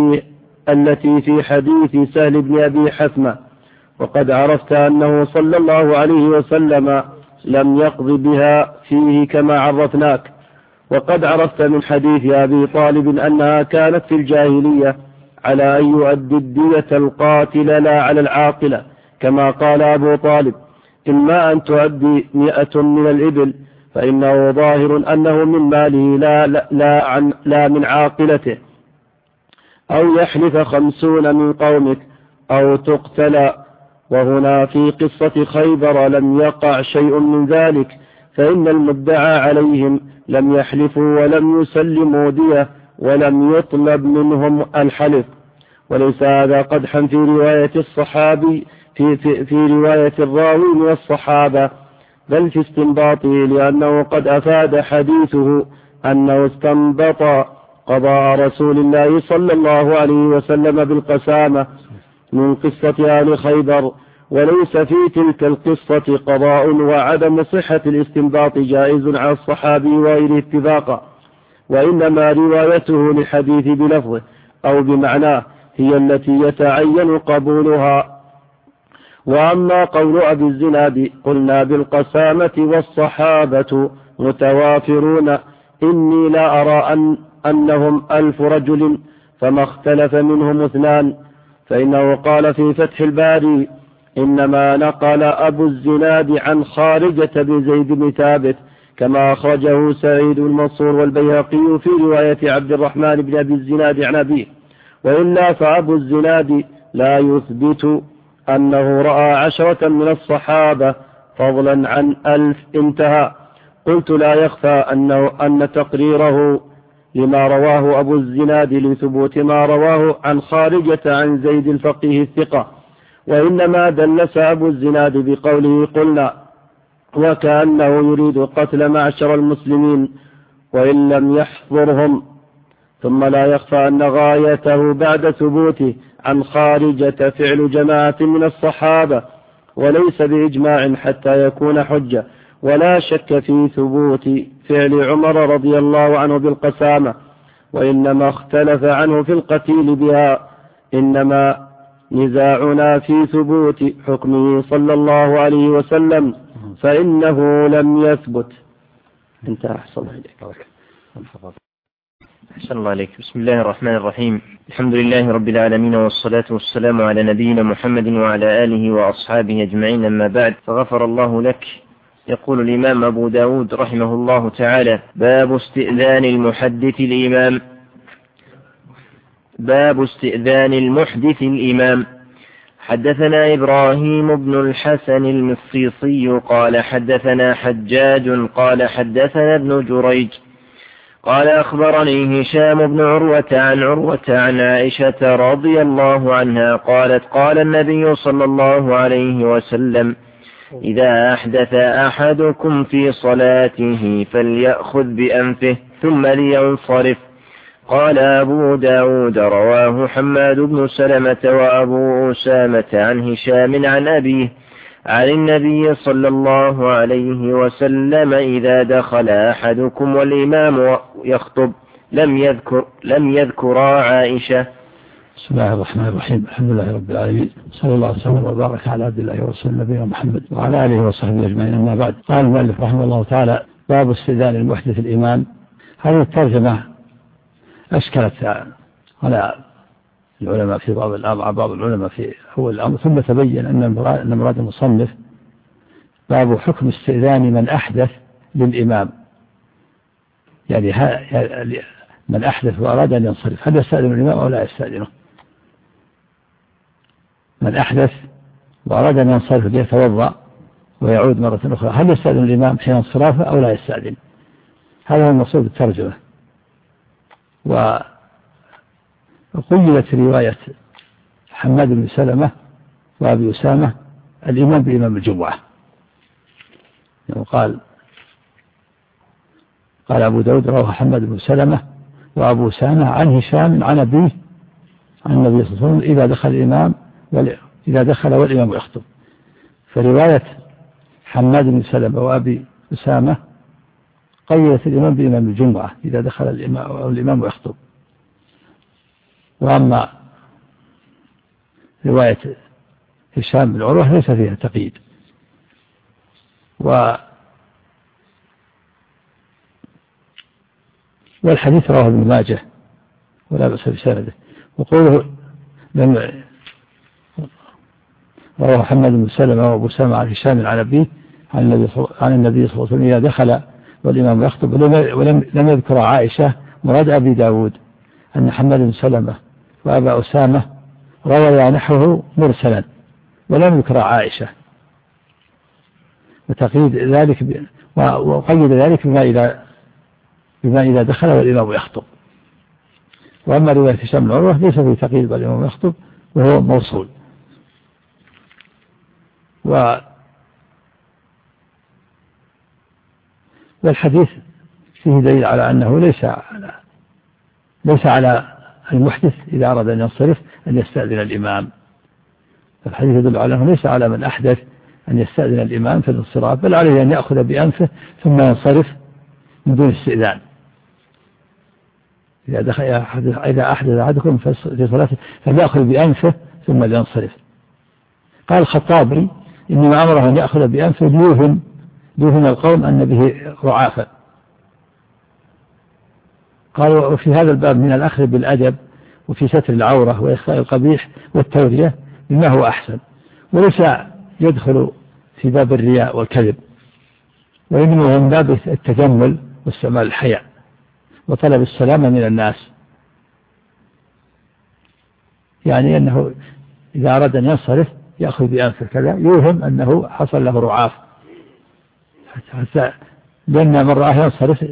التي في حديث سهل بن أبي حثمة. وقد عرفت أنه صلى الله عليه وسلم لم يقض بها فيه كما عرفناك. وقد عرفت من حديث أبي طالب أنها كانت في الجاهلية على أن يؤدي الدية القاتل لا على العاقلة، كما قال أبو طالب إما أن تؤدي 100 من الإبل فإنه ظاهر أنه من ماله لا من عاقلته، أو يحلف 50 من قومك أو تقتل. وهنا في قصة خيبر لم يقع شيء من ذلك، فإن المدعى عليهم لم يحلفوا ولم يسلموا دية ولم يطلب منهم الحلف. وليس هذا قدحا في رواية الصحابي في رواية الراوي من الصحابة، بل في استنباطه، لأنه قد أفاد حديثه أنه استنبط قضاء رسول الله صلى الله عليه وسلم بالقسامة من قصة آل خيبر، وليس في تلك القصة قضاء، وعدم صحة الاستنباط جائز على الصحابي وغيره اتفاقا، وإنما روايته للحديث بلفظه أو بمعناه هي التي يتعين قبولها. وأما قول أبي الزناد قلنا بالقسامة والصحابة متوافرون إني لا أرى أنهم 1000 رجل فما اختلف منهم 2، فإنه قال في فتح الباري إنما نقل أبو الزناد عن خارجة بزيد بن ثابت كما أخرجه سعيد المنصور والبيهقي في رواية عبد الرحمن بن أبي الزناد عن أبيه، وإلا فأبو الزناد لا يثبت أنه رأى 10 من الصحابة فضلا عن 1000 انتهى. قلت لا يخفى أن تقريره لما رواه أبو الزناد لثبوت ما رواه عن خارجة عن زيد الفقيه الثقة، وإنما دلس أبو الزناد بقوله قلنا، وكأنه يريد قتل معشر المسلمين وإن لم يحضرهم. ثم لا يخفى أن غايته بعد ثبوته عن خارجة فعل جماعة من الصحابة وليس بإجماع حتى يكون حجة، ولا شك في ثبوت فعل عمر رضي الله عنه بالقسامة، وإنما اختلف عنه في القتيل بها، إنما نزاعنا في ثبوت حكمه صلى الله عليه وسلم فإنه لم يثبت. انتهى. أحسن الله إليك. أحسن الله عليك. بسم الله الرحمن الرحيم. الحمد لله رب العالمين، والصلاة والسلام على نبينا محمد وعلى آله وأصحابه أجمعين، أما بعد، فغفر الله لك يقول الإمام أبو داود رحمه الله تعالى: باب استئذان المحدث الإمام. باب استئذان المحدث الإمام. حدثنا إبراهيم بن الحسن المصيصي قال حدثنا حجاج قال حدثنا ابن جريج قال أخبرني هشام بن عروة عن عائشة رضي الله عنها قالت: قال النبي صلى الله عليه وسلم: إذا أحدث أحدكم في صلاته فليأخذ بأنفه ثم لينصرف. قال أبو داود: رواه حماد بن سلمة وأبو أسامة عن هشام عن أبيه عن النبي صلى الله عليه وسلم: إذا دخل أحدكم والإمام يخطب لم يذكرا عائشة. بسم الله الرحمن الرحيم. الحمد لله رب العالمين، صلى الله عليه وسلم وبارك على عبد الله ورسوله نبينا محمد وعلى آله وصحبه أجمعين، أما بعد. قال المؤلف رحمه الله تعالى: باب استئذان المحدث الإمام. هذه الترجمة أشكلت على العلماء في بعض العلماء في أول الأمر، ثم تبين أن مراد المصنف باب حكم استئذان من أحدث للإمام، يعني من أحدث وأراد أن ينصرف هل يستأذن الإمام أو لا يستأذنه؟ من أحدث وأراد أن ينصرف ليتوضأ ويعود مرة أخرى هل يستأذن الإمام حين انصرافه أو لا يستأذن؟ هذا هو المقصود بالترجمة. وقيلت رواية حماد بن سلمة وأبي أسامة الإمام بإمام الجمعة، يعني قال أبو داود: رواه حماد بن سلمة وأبو أسامة عن هشام عن أبيه عن النبي صلى الله عليه وسلم: إذا دخل والإمام يخطب. فرواية حماد بن سلمة وأبي أسامة قيلت الإمام بإمام الجمعة إذا دخل الإمام يخطب. وأما رواية هشام بن عروة ليس فيها تقييد. والحديث رواه ابن ماجه ولا بأس بسنده. وقوله رواه محمد بن سلمة وأبو سلمة عن هشام عن أبيه عن النبي صلى الله عليه وسلم: إذا دخل والإمام يخطب. ولم يذكر عائشة. مراد أبي داود أن محمد بن سلمة وأبا أسامة روى نحوه مرسلا ولم يذكر عائشة، وتقييد ذلك وقيد ذلك بما إذا دخل والإمام يخطب. وأما رواية هشام بن عروة ليس فيه تقييد والإمام يخطب وهو موصول. والحديث فيه دليل على أنه ليس على المحدث إذا أراد أن ينصرف أن يستأذن الإمام. الحديث يدل على أنه ليس على من أحدث أن يستأذن الإمام في الانصراف، بل عليه أن يأخذ بأنفه ثم ينصرف من دون استئذان. إذا أحدث أحدكم في صلاته فليأخذ بأنفه ثم لينصرف. قال الخطابي: إنما أمره أن يأخذ بأنفه ليوهم القوم أن به رعافة. قال: وفي هذا الباب من الأخذ بالأدب وفي ستر العورة وإخفاء القبيح والتورية بما هو أحسن، وليس يدخل في باب الرياء والكذب، وإنما من باب التجمل واستعمال الحياء وطلب السلامة من الناس. يعني أنه إذا أراد أن ينصرف يأخذ بأنفه كذا يوهم أنه حصل له رعاف، حتى لأن من رآه ينصرف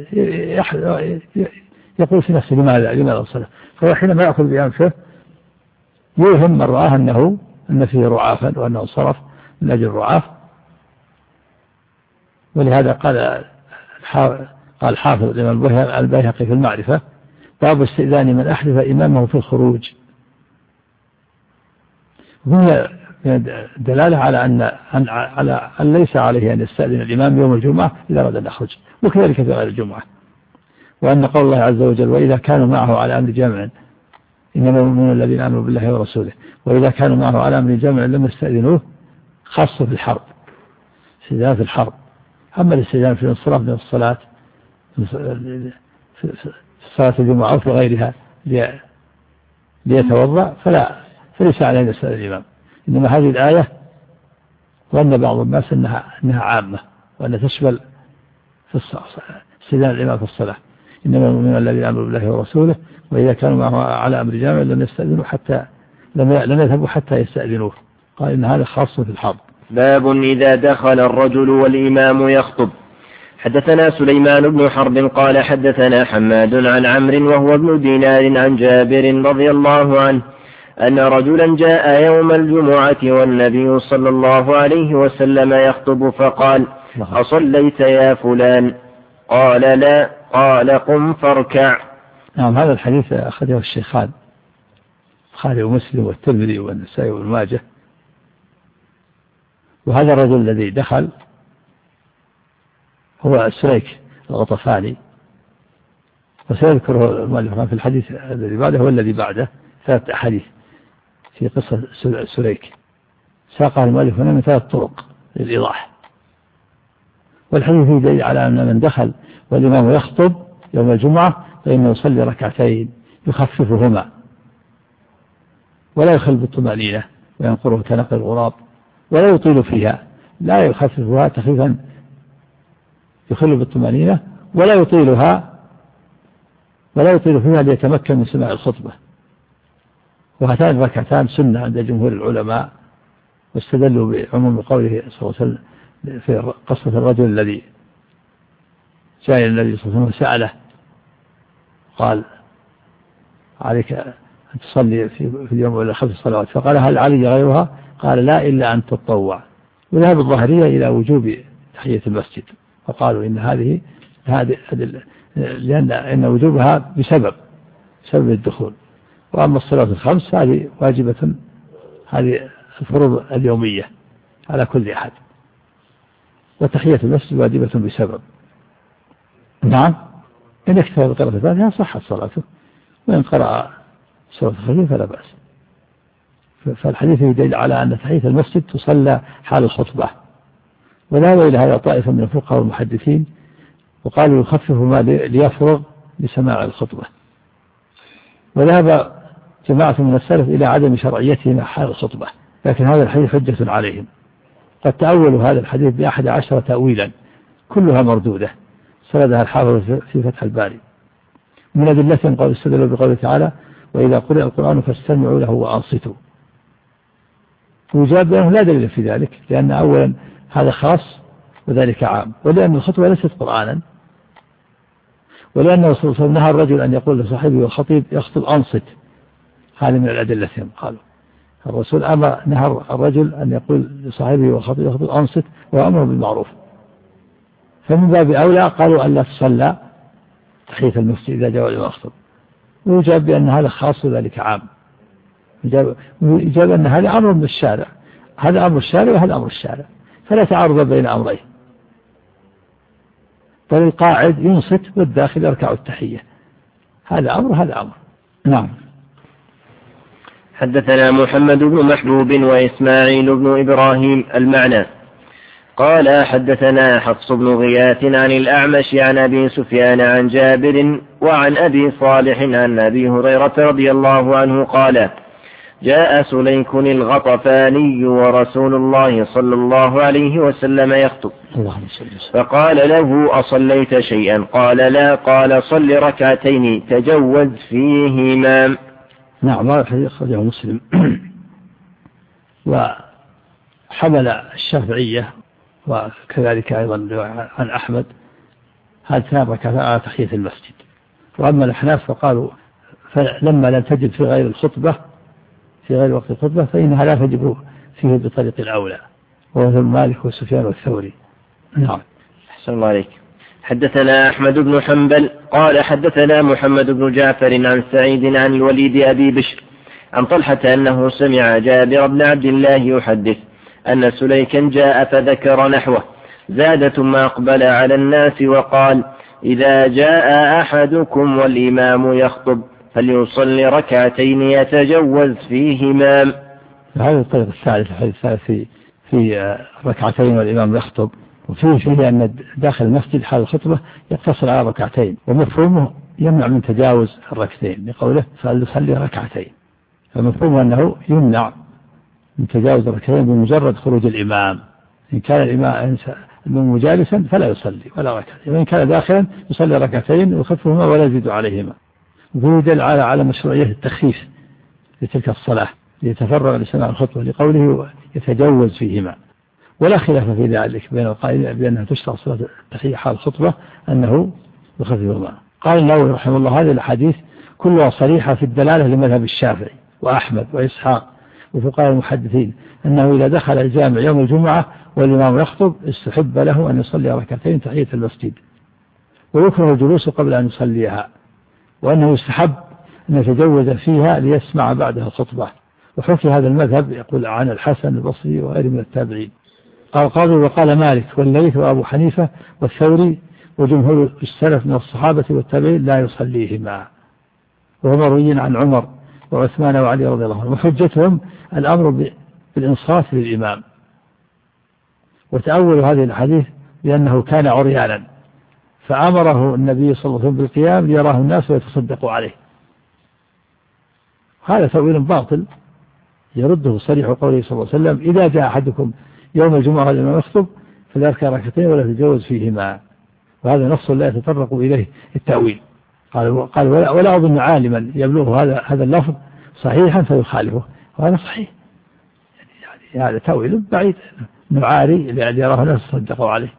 يقول في نفسه لماذا انصرف، فهو حينما يأخذ بأنفه يوهم من رآه أن فيه رعافا وأنه انصرف من أجل الرعاف. ولهذا قال حافظ الإمام البيهقي في المعرفة: باب استئذان من أحدث إمامه في الخروج. هنا دلالة على أن ليس عليه أن يستأذن الإمام يوم الجمعة إذا أراد أن يخرج، وكذلك في غير الجمعة. وأن قول الله عز وجل: وإذا كانوا معه على أمر جامع إنما المؤمنون الذين آمنوا بالله ورسوله وإذا كانوا معه على أمر جامع لم يستأذنوه، خاصة في الحرب، استئذان في الحرب. أما الاستئذان في الانصراف من الصلاة في صلاة الجمعة أو في غيرها ليتوضأ فليس عليه أن يستأذن الإمام. إنما هذه الآية ظن بعض الناس أنها عامة وأن تشمل في استئذان الإمام في الصلاة. إنما المؤمنون الذين آمنوا بالله ورسوله وإذا كانوا معه على أمر جامع لم يستأذنوا لم يذهبوا حتى يستأذنوه. قال إن هذا خاص في الحرب. باب إذا دخل الرجل والإمام يخطب. حدثنا سليمان بن حرب قال حدثنا حماد عن عمرو وهو ابن دينار عن جابر رضي الله عنه أن رجلا جاء يوم الجمعة والنبي صلى الله عليه وسلم يخطب فقال: أصليت يا فلان؟ قال: لا. قال: قم فاركع. نعم، هذا الحديث أخذه الشيخان البخاري ومسلم والترمذي والنسائي وابن ماجه. وهذا الرجل الذي دخل هو سليك الغطفاني، وسيذكره المؤلف في الحديث الذي بعده والذي بعده 3 أحاديث في قصة سليك ساقها المؤلف هنا من 3 طرق للإيضاح. والحديث يدل على أن من دخل والإمام يخطب يوم الجمعة فإنه يصلي 2 ركعتين يخففهما ولا يخل بالطمأنينة وينقره كنقر الغراب، ولا يطيل فيها، لا يخففها تخفيفا يخل بالطمأنينة، ولا يطيلها فيها ليتمكن من سماع الخطبة. وهاتان الركعتان سنة عند جمهور العلماء، واستدلوا بعموم قوله صلى الله عليه وسلم في قصة الرجل الذي جاء إلى النبي صلى الله عليه وسلم وسأله قال: عليك أن تصلي في اليوم ولا 5 صلوات؟ فقال: هل علي غيرها؟ قال: لا، إلا أن تتطوع. وذهب الظاهرية إلى وجوب تحية المسجد، فقالوا إن هذه لأن وجوبها بسبب الدخول، وأما الصلاة 5 هذه واجبة، هذه الفروض اليومية على كل أحد، وتحية المسجد واجبة بسبب. نعم، إن اكتفى بقراءة الفاتحة صحت صلاته، وإن قرأ سورة الخفيف فلا بأس. فالحديث يدل على أن تحية المسجد تصلى حال الخطبة. وذهب إلى هذا طائفة من الفقهاء والمحدثين وقالوا يخفف ما ليفرغ لسماع الخطبة. وذهب جماعة من السلف إلى عدم شرعيتها حال الخطبة، لكن هذا الحديث حجة عليهم. قد تأولوا هذا الحديث ب11 تأويلا كلها مردودة، سردها الحافظ في فتح الباري. من أدلتهم قال استدلوا بقوله تعالى: وإذا قرئ القرآن فاستمعوا له وأنصتوا. وجاب بأنه لا دليل في ذلك، لأن أولا هذا خاص وذلك عام، ولأن الخطبة ليست قرآنا، ولأن الرسول صلى الله عليه وسلم نهى الرجل أن يقول لصاحبه والخطيب يخطب أنصت. هذه من الأدلة قالوا الرسول نهى الرجل أن يقول لصاحبه والخطيب يخطب أنصت، وأمره بالمعروف. فمن باب أولى قالوا أن لا تصلى تحية المسجد إذا جاء الإمام يخطب. ويجاب بأن هذا خاص وذلك عام. يجاب أن هذا أمر من الشارع، هذا أمر الشارع وهذا أمر الشارع، فلا تعارض بين أمرين، بل القاعد ينصت والداخل يركع التحية. هذا أمر هذا أمر. نعم. حدثنا محمد بن محبوب وإسماعيل بن إبراهيم المعنى قال حدثنا حفص بن غياث عن الأعمش عن أبي سفيان عن جابر وعن أبي صالح عن أبي هريرة رضي الله عنه قال: جاء سليك الغطفاني ورسول الله صلى الله عليه وسلم يخطب، فقال له: أصليت شيئا؟ قال: لا. قال: صل 2 ركعتين تجوز فيهما. نعم، هذا الحديث أخرجه مسلم. وحمل الشافعية وكذلك أيضا عن أحمد هذه 3 ركعات على تحية المسجد. وأما الأحناف فقالوا لما لم تجد في غير الخطبة في غير وقت الخطبة فإنها لا تجب فيه بطريق الأولى، وهو مالك وسفيان والثوري. نعم. أحسن الله عليك. حدثنا أحمد بن حنبل قال حدثنا محمد بن جعفر عن سعيد عن الوليد أبي بشر عن طلحة أنه سمع جابر بن عبد الله يحدث أن سليكا جاء فذكر نحوه، زاد ثم أقبل على الناس وقال: إذا جاء أحدكم والإمام يخطب فليصلي 2 ركعتين يتجوز فيهما. هذا الطريق الثالث، الحديث الثالث في 2 ركعتين والإمام يخطب، وفيه أن داخل المسجد حال الخطبة يقتصر على 2 ركعتين، ومفهومه يمنع من تجاوز 2 ركعتين لقوله فليصلي 2 ركعتين، فمفهومه أنه يمنع من تجاوز 2 ركعتين بمجرد خروج الإمام. إن كان الإمام المأموم جالسا فلا يصلي ولا ركعتين، وإن كان داخلا يصلي ركعتين ويخفهما ولا يزيد عليهما. وفيه دل على مشروعية التخفيف لتلك الصلاة ليتفرغ لسماع الخطبة لقوله يتجوز فيهما، ولا خلاف في ذلك بين القائلين بأنها تشرع صلاة التحية حال الخطبة أنه يخففهما. قال النووي رحمه الله هذه الأحاديث كلها صريحة في الدلالة لمذهب الشافعي وأحمد وإسحاق وفقهاء المحدثين أنه إذا دخل الجامع يوم الجمعة والإمام يخطب استحب له أن يصلي ركعتين تحية المسجد، ويكره الجلوس قبل أن يصليها، وأنه يستحب أن يتجوز فيها ليسمع بعدها الخطبة. وحكي هذا المذهب يقول عن الحسن البصري وغيره من التابعين. قال قاضي وقال مالك والليث وأبو حنيفة والثوري وجمهور السلف من الصحابة والتابعين لا يصليهما، وهو مروي عن عمر وعثمان وعلي رضي الله عنهم، وحجتهم الأمر بالإنصات للإمام. وتأول هذه الحديث بأنه كان عريانا فأمره النبي صلى الله عليه وسلم بالقيام ليراه الناس ويتصدقوا عليه. هذا تأويل باطل يرده صريح قوله صلى الله عليه وسلم إذا جاء أحدكم يوم الجمعة والإمام يخطب فليركع ركعتين ولا يتجوز فيهما، وهذا نص لا يتطرق إليه التأويل. قال ولا أظن عالما يبلغ هذا اللفظ صحيحا فيخالفه، وهذا صحيح يعني هذا تأويل بعيد نعاري ليراه الناس يتصدقوا عليه.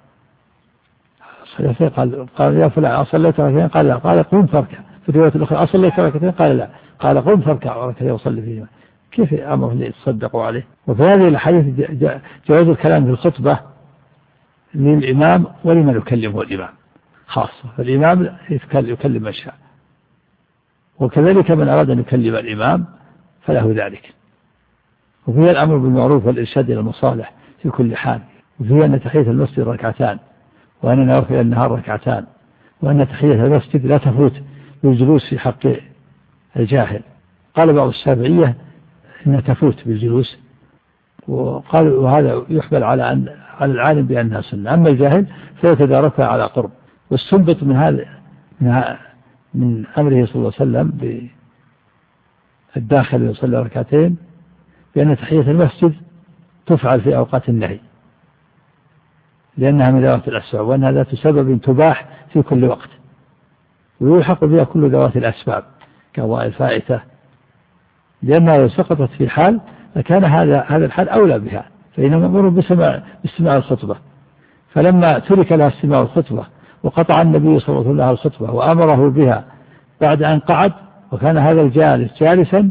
قال يا فلان أصليت ركعتين؟ قال لا. قال قم فاركع. في الرواية الأخرى أصليت ركعتين؟ قال لا. قال قم فاركع ركعتين وصلي فيهما. كيف أمر يتصدقوا عليه؟ وفي هذه الحديث جواز الكلام في الخطبة للإمام ولمن يكلمه الإمام خاصة، فالإمام يكلم من شاء، وكذلك من أراد أن يكلم الإمام فله ذلك. وفيها الأمر بالمعروف والإرشاد إلى المصالح في كل حال، وفيها أن تحية المسجد ركعتان، وأن نوافل النهار ركعتان، وأن تحية المسجد لا تفوت بالجلوس في حق الجاهل. قال بعض الشافعية إنها تفوت بالجلوس، وقال وهذا يحمل على العالم بأنها سنة، أما الجاهل فيتداركها على قرب. واستنبط من هذا من أمره صلى الله عليه وسلم بالداخل يصلي ركعتين بأن تحية المسجد تفعل في أوقات النهي لأنها من ذوات الأسباب، وأنها ذات سبب تباح في كل وقت، ويلحق بها كل ذوات الأسباب كقضاء الفائتة، لأنها لو سقطت في حال لكان هذا الحال أولى بها، فإنما مأمور باستماع الخطبة. فلما ترك لها استماع الخطبة وقطع النبي صلى الله عليه وسلم الخطبة وأمره بها بعد أن قعد، وكان هذا الجالس جالسا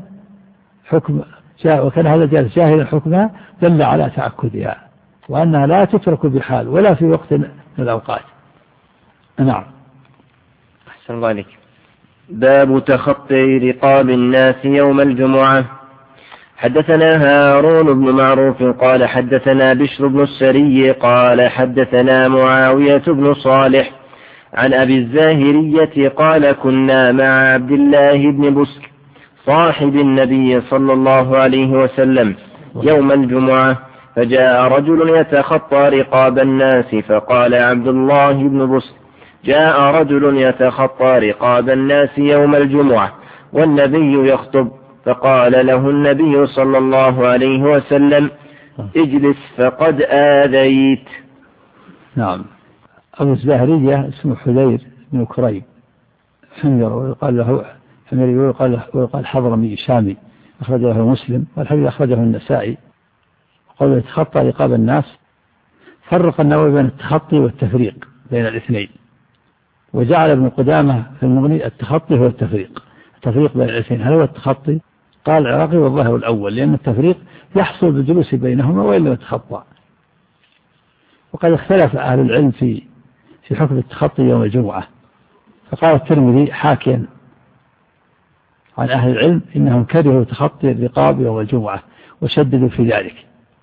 وكان هذا الجالس جاهلا حكمها، دل على تأكدها وأنها لا تترك بحال ولا في وقت من الأوقات. نعم. أحسن الله عليك. باب تخطي رقاب الناس يوم الجمعة. حدثنا هارون بن معروف قال حدثنا بشر بن السري قال حدثنا معاوية بن صالح عن أبي الزاهرية قال كنا مع عبد الله بن بسر صاحب النبي صلى الله عليه وسلم يوم الجمعة، فجاء رجل يتخطى رقاب الناس، فقال عبد الله بن بسر جاء رجل يتخطى رقاب الناس يوم الجمعة والنبي يخطب، فقال له النبي صلى الله عليه وسلم اجلس فقد آذيت. نعم. أبو الزاهرية اسمه حذير بن كريب حمير، ويقال له حمير ويقال حضرمي شامي، أخرجه له مسلم، والحديث أخرجه النسائي. قال يتخطى رقاب الناس، فرق النووي بين التخطي والتفريق بين الاثنين، وجعل ابن قدامة في المغني التخطي هو التفريق. التفريق بين الاثنين هل هو التخطي؟ قال العراقي والله الأول، لأن التفريق يحصل بالجلوس بينهما وإلا يتخطى. وقد اختلف أهل العلم في حكم التخطي يوم الجمعة، فقال الترمذي حاكيا عن أهل العلم إنهم كرهوا تخطي الرقاب يوم الجمعة وشددوا في ذلك.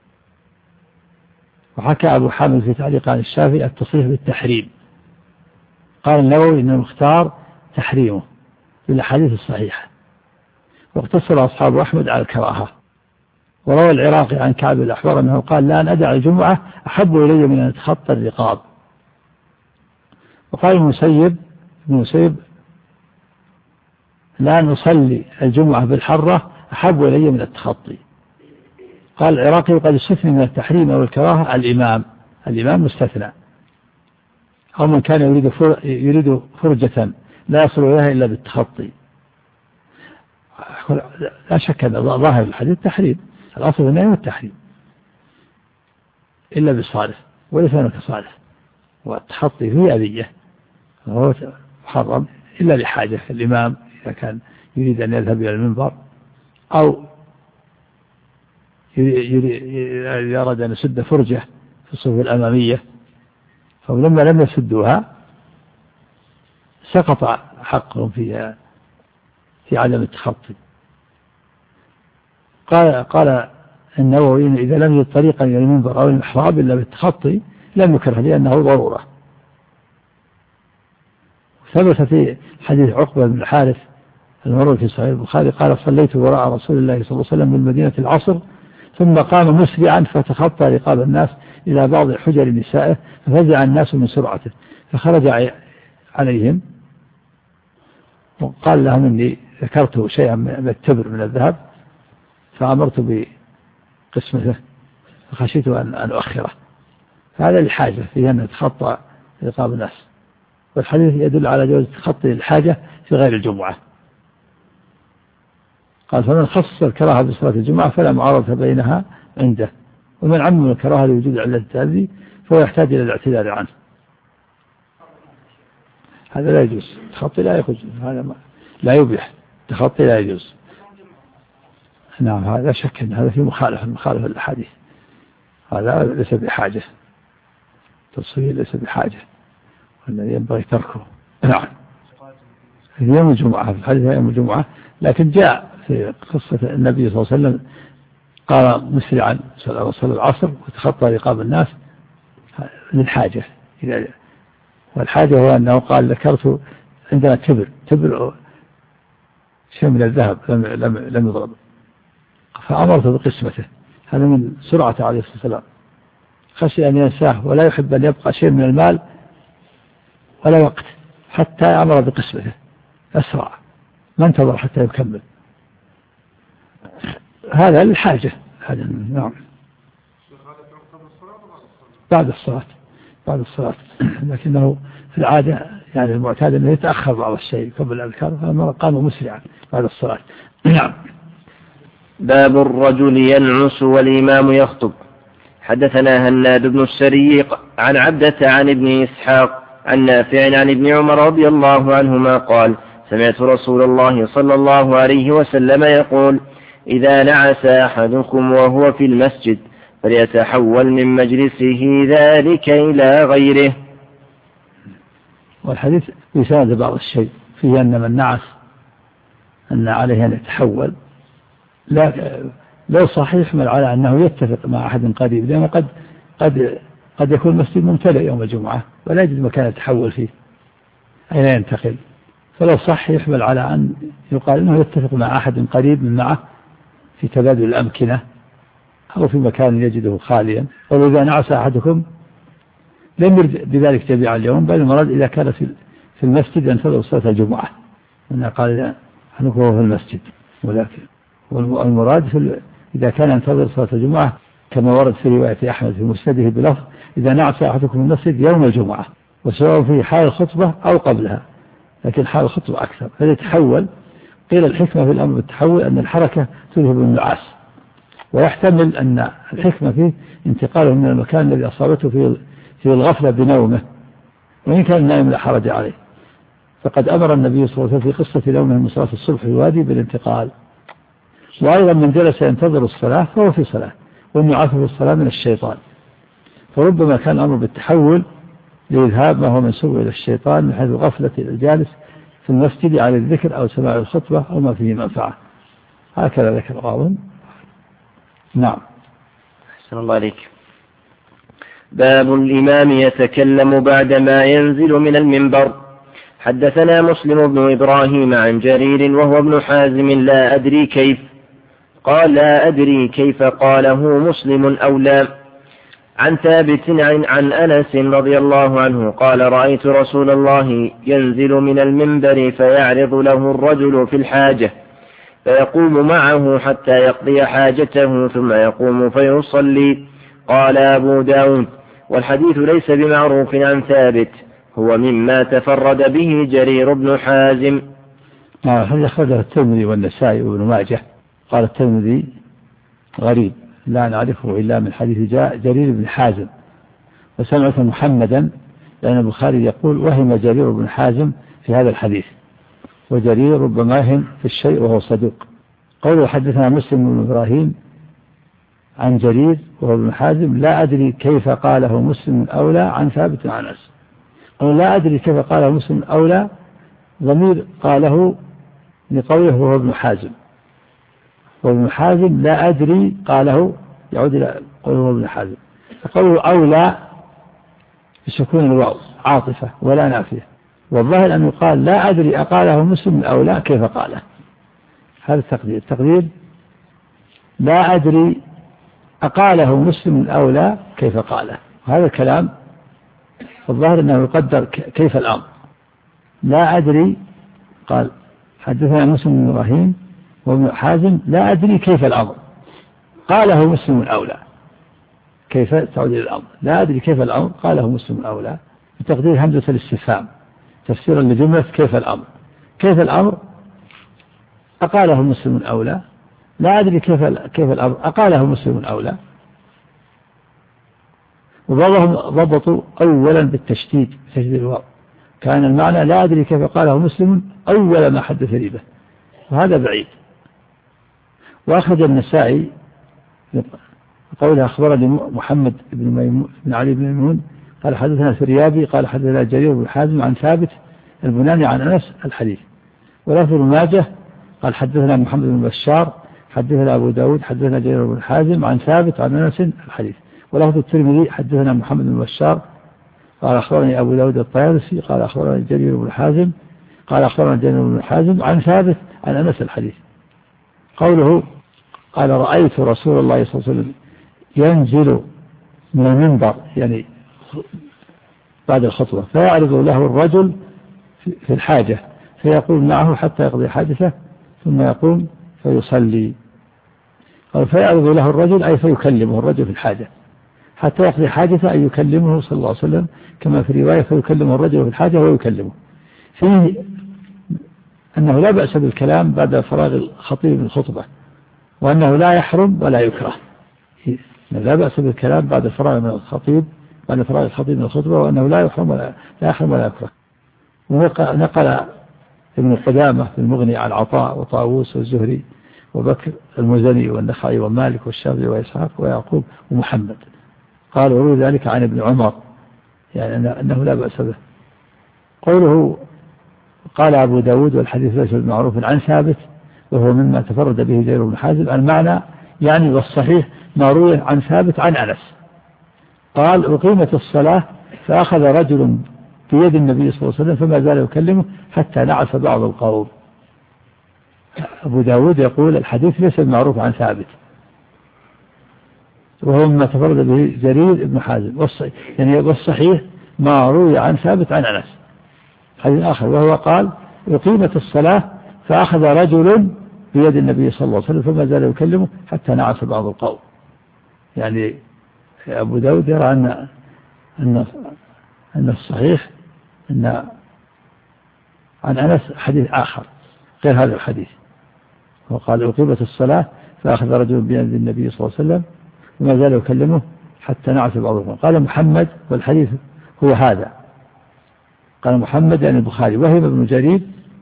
وحكى أبو حامد في تعليق عن الشافعي التصريح بالتحريم. قال النووي إن المختار تحريمه في الأحاديث الصحيحة، واقتصر أصحاب أحمد على الكراهة. وروى العراقي عن كعب الأحبار أنه قال لا أن أدع الجمعة أحب إلي من أن أتخطى الرقاب. وقال المسيب لا نصلي الجمعة بالحرة أحب إلي من التخطي. قال العراقي وقد استثني من التحريم أو الكراهة الإمام مستثنى. أو من كان يريد فرجة لا يصل إليها إلا بالتخطي. لا شك أن ظاهر الحديث تحريم، الأصل النهي والتحريم إلا بالصالح، وليس هناك صالح، والتخطي فيه أذية، وهو محرم إلا لحاجة الإمام إذا كان يريد أن يذهب إلى المنبر أو يريد أن يسد فرجة في الصفوف الأمامية، فلما لم يسدوها سقط حقهم في عدم التخطي. قال النووي إذا لم يجد طريقا إلى المنبر أو المحراب إلا بالتخطي لم يكره لأنه ضرورة. ثبت في حديث عقبة بن الحارث المروي في صحيح البخاري قال صليت وراء رسول الله صلى الله عليه وسلم من مدينة العصر ثم قام مسرعا فتخطى رقاب الناس إلى بعض حجر نسائه ففزع الناس من سرعته فخرج عليهم وقال لهم إني ذكرت شيئا من التبر من الذهب فأمرت بقسمته فخشيت أن أؤخره. هذا الحاجة فيه أن يتخطى رقاب الناس، والحديث يدل على جواز تخطي الحاجة في غير الجمعة. قال فمن خصص الكراهة بصلاة الجمعة فلا معارضة بينها عنده، ومن عمم الكراهة لوجود علة التأذي فهو يحتاج إلى الاعتذار عنه. هذا لا يجوز، التخطي لا يخرج، هذا لا يبيح، التخطي لا يجوز. نعم هذا شك أن هذا في مخالفة للحديث، هذا ليس بحاجة، تصوير ليس بحاجة، والذي ينبغي تركه. نعم يوم الجمعة، في الحديث يوم الجمعة، لكن جاء في قصة النبي صلى الله عليه وسلم قال مسرعا صلى العصر وتخطى رقاب الناس للحاجة، والحاجة هو أنه قال ذكرت عندنا تبر شيء من الذهب لم يضرب فأمرت بقسمته. هذا من سرعة عليه الصلاة والسلام، خشي أن ينساه ولا يحب أن يبقى شيء من المال ولا وقت حتى أمر بقسمته، أسرع ما انتظر حتى يكمل. هذا للحاجة. هذا نعم بعد الصلاة لكنه في العادة يعني المعتاد أنه يتأخر بعض الشيء قبل الأذكار، فالمرة قاموا مسرعا بعد الصلاة. نعم. باب الرجل ينعس والإمام يخطب. حدثنا هناد بن السري عن عبدة عن ابن إسحاق عن نافع عن ابن عمر رضي الله عنهما قال سمعت رسول الله صلى الله عليه وسلم يقول إذا نعس أحدكم وهو في المسجد فليتحول من مجلسه ذلك إلى غيره. والحديث يساعد بعض الشيء فيه أن من نعس أن عليه أن يتحول، لو صحيح يحمل على أنه يتفق مع أحد قريب، لأنه قد يكون المسجد ممتلئ يوم الجمعة ولا يجد مكان يتحول فيه أين ينتقل، فلو صح يحمل على أن يقال أنه يتفق مع أحد قريب من معه في تبادل الأمكنة أو في مكان يجده خاليا. وإذا نعس أحدكم لم يرد بذلك جميع اليوم، بل المراد إذا كان في المسجد ينتظر صلاة الجمعة، أنه قال أحدكم هو في المسجد، ولكن والمراد إذا كان ينتظر صلاة الجمعة كما ورد في رواية أحمد في مسنده بلفظ إذا نعس أحدكم المسجد يوم الجمعة، وسواء في حال الخطبة أو قبلها، لكن حال الخطبة أكثر. فيتحول، قيل الحكمة في الأمر بالتحول أن الحركة تذهب النعاس، ويحتمل أن الحكمة فيه انتقاله من المكان الذي أصابته في الغفلة بنومه، وإن كان النائم لا حرج عليه، فقد أمر النبي صلى الله عليه وسلم في قصة نومه من صلاة الصبح في الوادي بالانتقال. وأيضا من جلس ينتظر الصلاة فهو في صلاة، والنعاس في الصلاة من الشيطان، فربما كان الأمر بالتحول لإذهاب ما هو منسوب إلى الشيطان من حيث غفلة الجالس في المسجد على الذكر أو سماع الخطبة أو ما فيه منفعة. هكذا ذكر راوٍ. نعم. أحسن الله عليك. باب الإمام يتكلم بعدما ينزل من المنبر. حدثنا مسلم بن إبراهيم عن جرير وهو ابن حازم لا أدري كيف قال لا أدري كيف قاله مسلم أو لا. عن ثابت عن أنس رضي الله عنه قال رأيت رسول الله ينزل من المنبر فيعرض له الرجل في الحاجة فيقوم معه حتى يقضي حاجته ثم يقوم فيصلي. قال أبو داود والحديث ليس بمعروف عن ثابت، هو مما تفرد به جرير بن حازم. هذا أخرجه الترمذي والنسائي وابن ماجه. قال الترمذي غريب لا نعرفه إلا من حديث جرير بن حازم، وسمعت محمدا لأن البخاري يقول وهم جرير بن حازم في هذا الحديث، وجرير ربما يهم في الشيء وهو صدوق. قوله حدثنا مسلم بن إبراهيم عن جرير وهو ابن حازم لا أدري كيف قاله مسلم أولى عن ثابت عن أنس. قال لا أدري كيف قاله مسلم أولى، ضمير قاله لقوله وهو ابن حازم، وابن حازم لا أدري قاله يعود إلى قوله وهو ابن حازم، فقوله أولى بسكون الواو عاطفة ولا نافية، والظاهر أن يقال لا أدري أقاله مسلم أولى كيف قاله. هذا التقدير لا أدري أقاله مسلم الأولى كيف قاله. هذا الكلام الظاهر أنه يقدر كيف الأمر. لا أدري قال حدثنا مسلم بن إبراهيم وابن حازم لا أدري كيف الأمر، قاله مسلم الأولى، كيف تعود إلى الأمر، لا أدري كيف الأمر قاله مسلم الأولى بتقدير همزة الاستفهام تفسيرا لجملة كيف الأمر. كيف الأمر أقاله مسلم الأولى، لا أدري كيف الأمر أقاله مسلم الأولى. وبعضهم ضبطوا أولا بالتشديد تشديد الواو، كان المعنى لا أدري كيف قاله مسلم أول ما حدث لي به، وهذا بعيد. وأخرج النسائي قوله أخبرني محمد بن علي بن ميمون قال حدثنا سريابي قال حدثنا جرير بن حازم عن ثابت البناني عن أنس الحديث. ولفظ ابن ماجه قال حدثنا محمد بن بشار حدثنا أبو داود حدثنا جرير بن حازم عن ثابت عن أنس الحديث. ولفظ الترمذي حدثنا محمد بن بشار قال أخبرني أبو داود الطيالسي قال أخبرني جرير بن حازم قال أخبرنا جرير بن حازم عن ثابت عن أنس الحديث. قوله قال رأيت رسول الله صلى الله عليه وسلم ينزل من المنبر يعني بعد الخطبة فيعرض له الرجل في الحاجة فيقول معه حتى يقضي حاجته ثم يقوم فيصلي. قال فيعرض له الرجل أي فيكلمه الرجل في الحاجة حتى يقضي حاجته أي يكلمه صلى الله عليه وسلم، كما في رواية فيكلمه الرجل في الحاجة ويكلمه. فيه أنه لا بأس بالكلام بعد فراغ الخطيب من الخطبة، وأنه لا يحرم ولا يكره. لا بأس بالكلام بعد فراغ الخطيب من الخطبة، وأنه لا يحرم ولا يكره. ونقل ابن قدامة في المغني عن عطاء وطاووس والزهري وبكر المزني والنخعي ومالك والشافعي وإسحاق ويعقوب ومحمد قال وروي ذلك عن ابن عمر يعني أنه لا بأس به. قوله قال أبو داود والحديث ليس بمعروف عن ثابت وهو مما تفرد به جرير بن حازم، المعنى يعني والصحيح ما روي عن ثابت عن أنس قال أقيمت الصلاة فأخذ رجل بيد النبي صلى الله عليه وسلم فما زال يكلمه حتى نعس بعض القوم. أبو داود يقول الحديث ليس المعروف عن ثابت وهو مما تفرد به جرير بن حازم، يعني والصحيح ما روي عن ثابت عن أنس. حديث آخر وهو قال أقيمت الصلاة فأخذ رجل بيد النبي صلى الله عليه وسلم فما زال يكلمه حتى نعس بعض القوم. يعني أبو داود يرى أن الصحيح أن عن أنس حديث آخر غير هذا الحديث، وقال أقيمت الصلاة فأخذ رجل بيد النبي صلى الله عليه وسلم وما زال يكلمه حتى نعس بعض القوم. قال محمد والحديث هو هذا، قال محمد يعني البخاري وهم جرير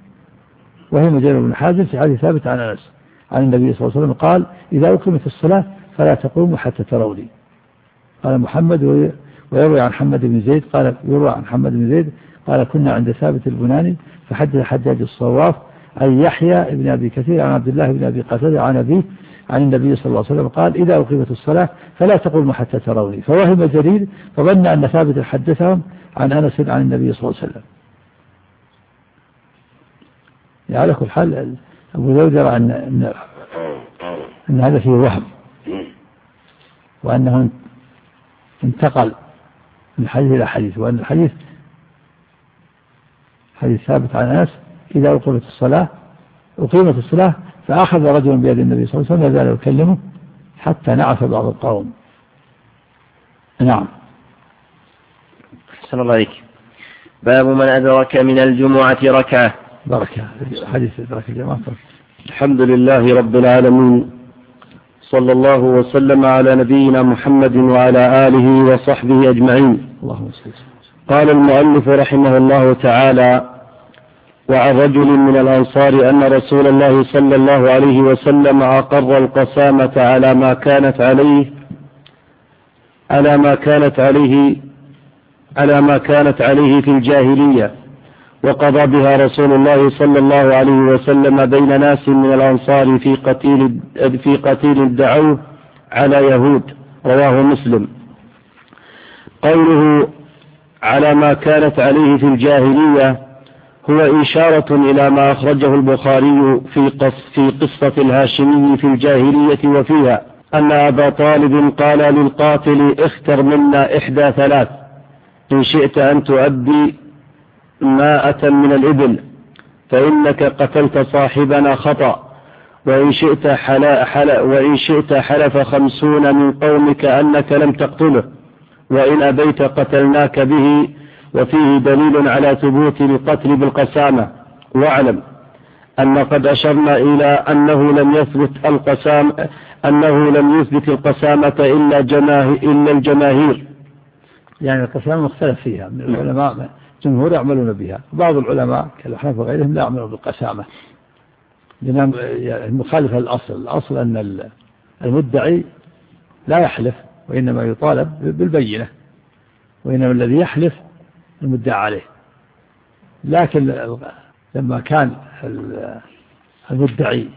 بن حازم في حديث ثابت عن أنس عن النبي صلى الله عليه وسلم قال إذا أقيمت الصلاة فلا تقوموا حتى تروني. قال محمد ويروي عن حمد بن زيد قال يروى عن حمد بن زيد قال كنا عند ثابت البناني فحدث حجاج الصواف عن يحيى بن أبي كثير عن عبد الله بن أبي قتادة عن أبيه عن النبي صلى الله عليه وسلم قال إذا أقيمت الصلاة فلا تقوموا حتى تروني، فوهم جرير فظن أن ثابت حدثهم عن أنس عن النبي صلى الله عليه وسلم. على كل حال أبو داود يرى أن هذا فيه وهم، وأنه انتقل من حديث إلى حديث، وأن الحديث حديث ثابت عن أنس إذا أقيمت الصلاة فأخذ رجل بيد النبي صلى الله عليه وسلم يزال يكلمه حتى نعس بعض القوم. نعم. أحسن الله عليك. باب من أدرك من الجمعة ركعة. بركة حديث أدرك الجمعة. الحمد لله رب العالمين، صلى الله وسلم على نبينا محمد وعلى آله وصحبه أجمعين. اللهم صل. قال المؤلف رحمه الله تعالى: وعن رجل من الأنصار أن رسول الله صلى الله عليه وسلم أقر القسامة على ما كانت عليه في الجاهلية، وقضى بها رسول الله صلى الله عليه وسلم بين ناس من الأنصار في قتيل دعوه على يهود. رواه مسلم. قوله على ما كانت عليه في الجاهلية هو إشارة إلى ما أخرجه البخاري في قصة الهاشمي في الجاهلية، وفيها أن أبا طالب قال للقاتل: اختر منا إحدى ثلاث، إن شئت أن تؤدي 100 من الإبل فإنك قتلت صاحبنا خطأ، وإن شئت حلف 50 من قومك أنك لم تقتله، وإن أبيت قتلناك به. وفيه دليل على ثبوت القتل بالقسامة. واعلم أن قد أشرنا إلى أنه لم يثبت القسامة إلا الجماهير، يعني القسامة مختلف فيها من العلماء، جمهور يعملون بها، بعض العلماء كالأحناف وغيرهم لا يعملون بالقسامة، مخالفة الأصل أن المدعي لا يحلف، وإنما يطالب بالبينة، وإنما الذي يحلف المدعى عليه. لكن لما كان المدعي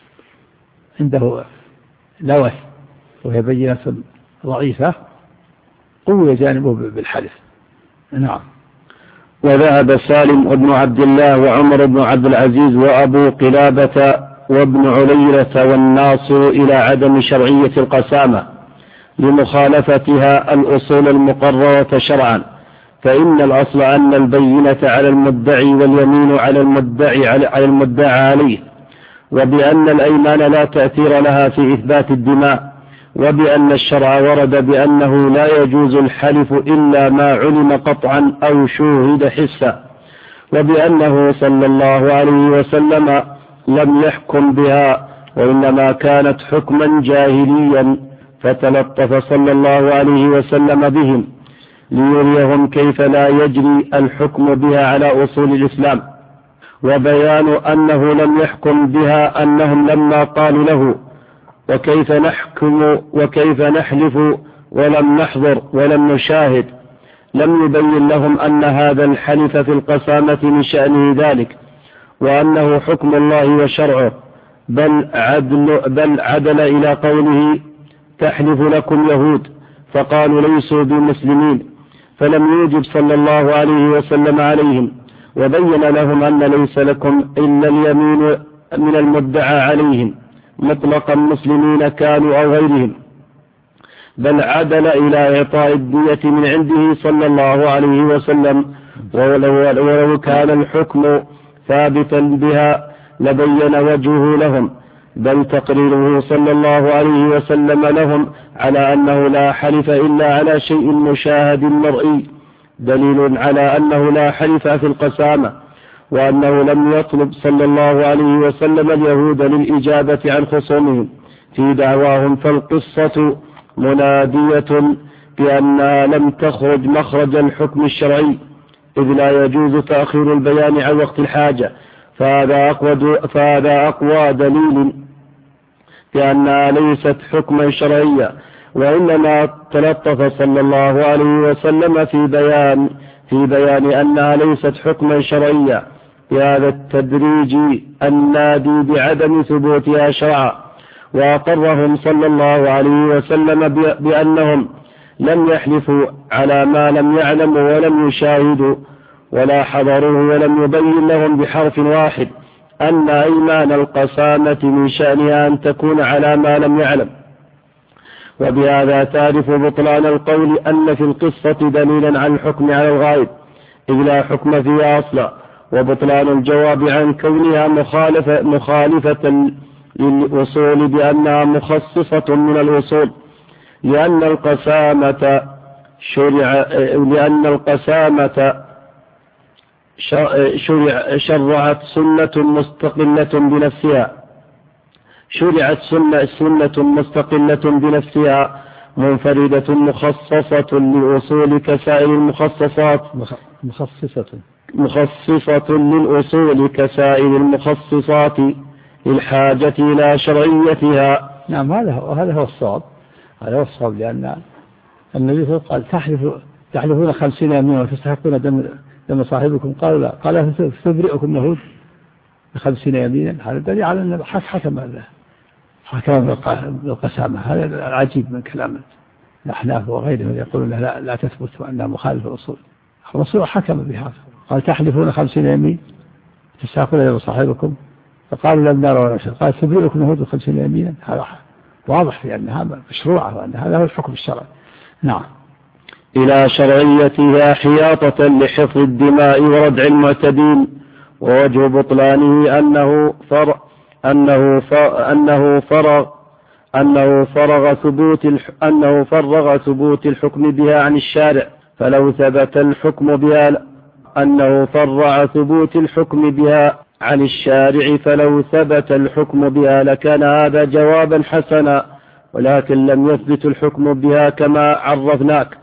عنده لوث وهي بينة ضعيفة قوي جانبه بالحلف. نعم. وذهب سالم بن عبد الله وعمر بن عبد العزيز وأبو قلابة وابن عليلة والناصر إلى عدم شرعية القسامة لمخالفتها الأصول المقررة شرعا، فإن الأصل أن البينة على المدعي واليمين على المدعى عليه، وبأن الأيمان لا تأثير لها في إثبات الدماء، وبأن الشرع ورد بأنه لا يجوز الحلف إلا ما علم قطعا أو شوهد حسا، وبأنه صلى الله عليه وسلم لم يحكم بها، وإنما كانت حكما جاهليا، فتلطف صلى الله عليه وسلم بهم ليريهم كيف لا يجري الحكم بها على أصول الإسلام. وبيان أنه لم يحكم بها أنهم لما قالوا له: وكيف نحكم وكيف نحلف ولم نحضر ولم نشاهد، لم يبين لهم أن هذا الحلف في القسامة من شأنه ذلك، وأنه حكم الله وشرعه، بل عدل إلى قوله: تحلف لكم يهود، فقالوا ليسوا بمسلمين، فلم يوجب صلى الله عليه وسلم عليهم، وبين لهم أن ليس لكم إلا اليمين من المدعى عليهم مطلقا مسلمين كانوا أو غيرهم، بل عدل إلى إعطاء الدية من عنده صلى الله عليه وسلم، ولو كان الحكم ثابتا بها لبين وجهه لهم، بل تقريره صلى الله عليه وسلم لهم على أنه لا حلف إلا على شيء مشاهد مرئي دليل على أنه لا حلف في القسامة، وأنه لم يطلب صلى الله عليه وسلم اليهود للإجابة عن خصومهم في دعواهم، فالقصة منادية بأنها لم تخرج مخرج الحكم الشرعي، إذ لا يجوز تأخير البيان عن وقت الحاجة، فهذا أقوى دليل بأنها ليست حكما شرعيا، وإنما تلطف صلى الله عليه وسلم في بيان أنها ليست حكما شرعيا بهذا التدريج النادي بعدم ثبوتها شرعا، وأقرهم صلى الله عليه وسلم بأنهم لم يحلفوا على ما لم يعلموا ولم يشاهدوا ولا حضروه، ولم يبين لهم بحرف واحد أن أيمان القسامة من شأنها أن تكون على ما لم يعلم. وبهذا تعرف بطلان القول أن في القصة دليلا عن الحكم على الغائب إذ لا حكم فيها أصلا، وبطلان الجواب عن كونها مخالفة للأصول بأنها مخصصة من الأصول، لأن القسامة لأن القسامة شرعت سنة مستقلة بنفسها منفردة مخصصة للأصول كسائر المخصصات مخصصة للأصول كسائر المخصصات للحاجة إلى شرعيتها. نعم هذا هو الصواب. لأن النبي قال تحلفون 50 يمينا وتستحقون دم صاحبكم. قالوا لا. قال تبرئكم يهود ب50 يمينا. هذا دليل على أن حكم بالقسامة. هذا العجيب من كلام الأحناف وغيرهم يقولون لا تثبت وأنها مخالفة الأصول. الرسول حكم بهذا. قال تحلفون 50 يمين تستحقون دم صاحبكم. فقالوا لم نرى ولا شيء. قال تبرئكم يهود ب50 يمينا. هذا واضح في أنها مشروعة وأن هذا هو الحكم الشرعي. نعم. إلى شرعيتها حياطة لحفظ الدماء وردع المعتدين. ووجه بطلانه أنه فرغ ثبوت الحكم بها عن الشارع فلو ثبت الحكم بها أنه فرع ثبوت الحكم بها عن الشارع فلو ثبت الحكم بها لكان هذا جوابا حسنا ولكن لم يثبت الحكم بها كما عرفناك.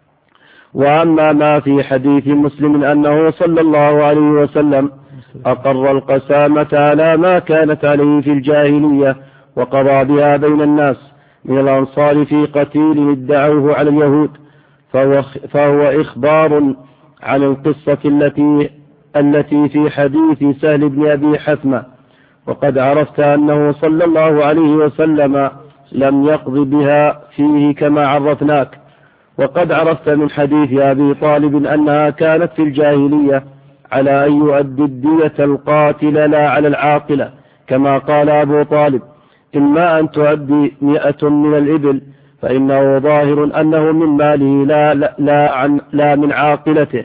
وأما ما في حديث مسلم أنه صلى الله عليه وسلم أقر القسامة على ما كانت عليه في الجاهلية وقضى بها بين الناس من الأنصار في قتيل ادعوه على اليهود فهو إخبار عن القصة التي في حديث سهل بن أبي حثمة. وقد عرفت أنه صلى الله عليه وسلم لم يقض بها فيه كما عرفناك. وقد عرفت من حديث أبي طالب أنها كانت في الجاهلية على أن يؤدي الدية القاتل لا على العاقلة كما قال أبو طالب إما أن تؤدي 100 من الإبل فإنه ظاهر أنه من ماله لا من عاقلته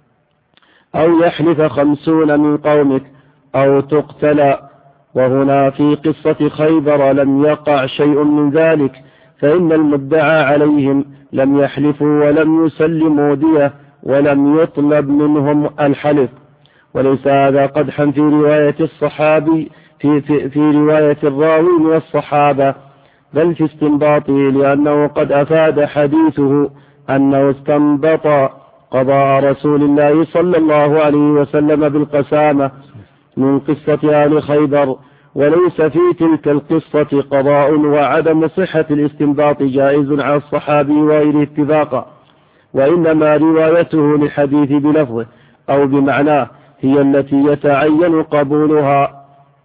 أو يحلف 50 من قومك أو تقتل. وهنا في قصة خيبر لم يقع شيء من ذلك فإن المدعى عليهم لم يحلفوا ولم يسلموا دية ولم يطلب منهم الحلف. وليس هذا قدحا في رواية الصحابي في رواية الراوي من الصحابة بل في استنباطه لأنه قد أفاد حديثه أنه استنبط قضاء رسول الله صلى الله عليه وسلم بالقسامة من قصة آل خيبر وليس في تلك القصة قضاء وعدم صحة الاستنباط جائز على الصحابي وغيره اتفاقا وإنما روايته للحديث بلفظه أو بمعناه هي التي يتعين قبولها.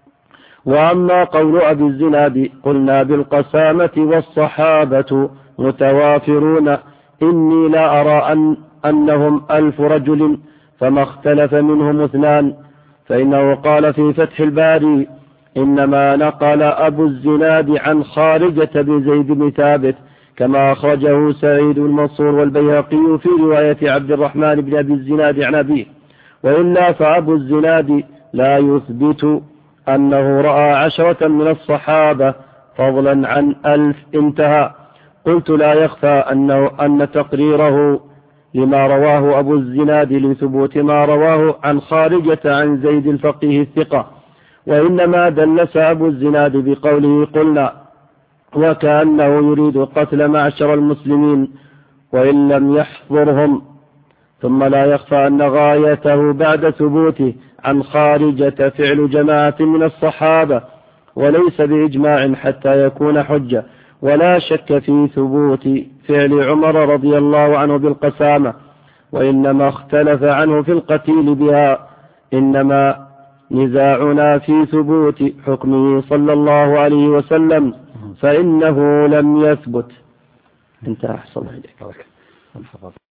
وأما قول أبي الزناد قلنا بالقسامة والصحابة متوافرون إني لا أرى أنهم 1000 رجل فما اختلف منهم 2 فإنه قال في فتح الباري إنما نقل أبو الزناد عن خارجة بن زيد بن ثابت كما أخرجه سعيد المنصور والبيهقي في رواية عبد الرحمن بن أبي الزناد عن أبيه وإلا فأبو الزناد لا يثبت أنه رأى 10 من الصحابة فضلا عن 1000 انتهى. قلت لا يخفى أن تقريره لما رواه أبو الزناد لثبوت ما رواه عن خارجة عن زيد الفقيه الثقة وإنما دلس أبو الزناد بقوله قلنا وكأنه يريد قتل معشر المسلمين وإن لم يحضرهم. ثم لا يخفى أن غايته بعد ثبوته عن خارجة فعل جماعة من الصحابة وليس بإجماع حتى يكون حجة ولا شك في ثبوت فعل عمر رضي الله عنه بالقسامة وإنما اختلف عنه في القتيل بها إنما نزاعنا في ثبوت حكمه صلى الله عليه وسلم فإنه لم يثبت. انتهى. أحسن الله إليك.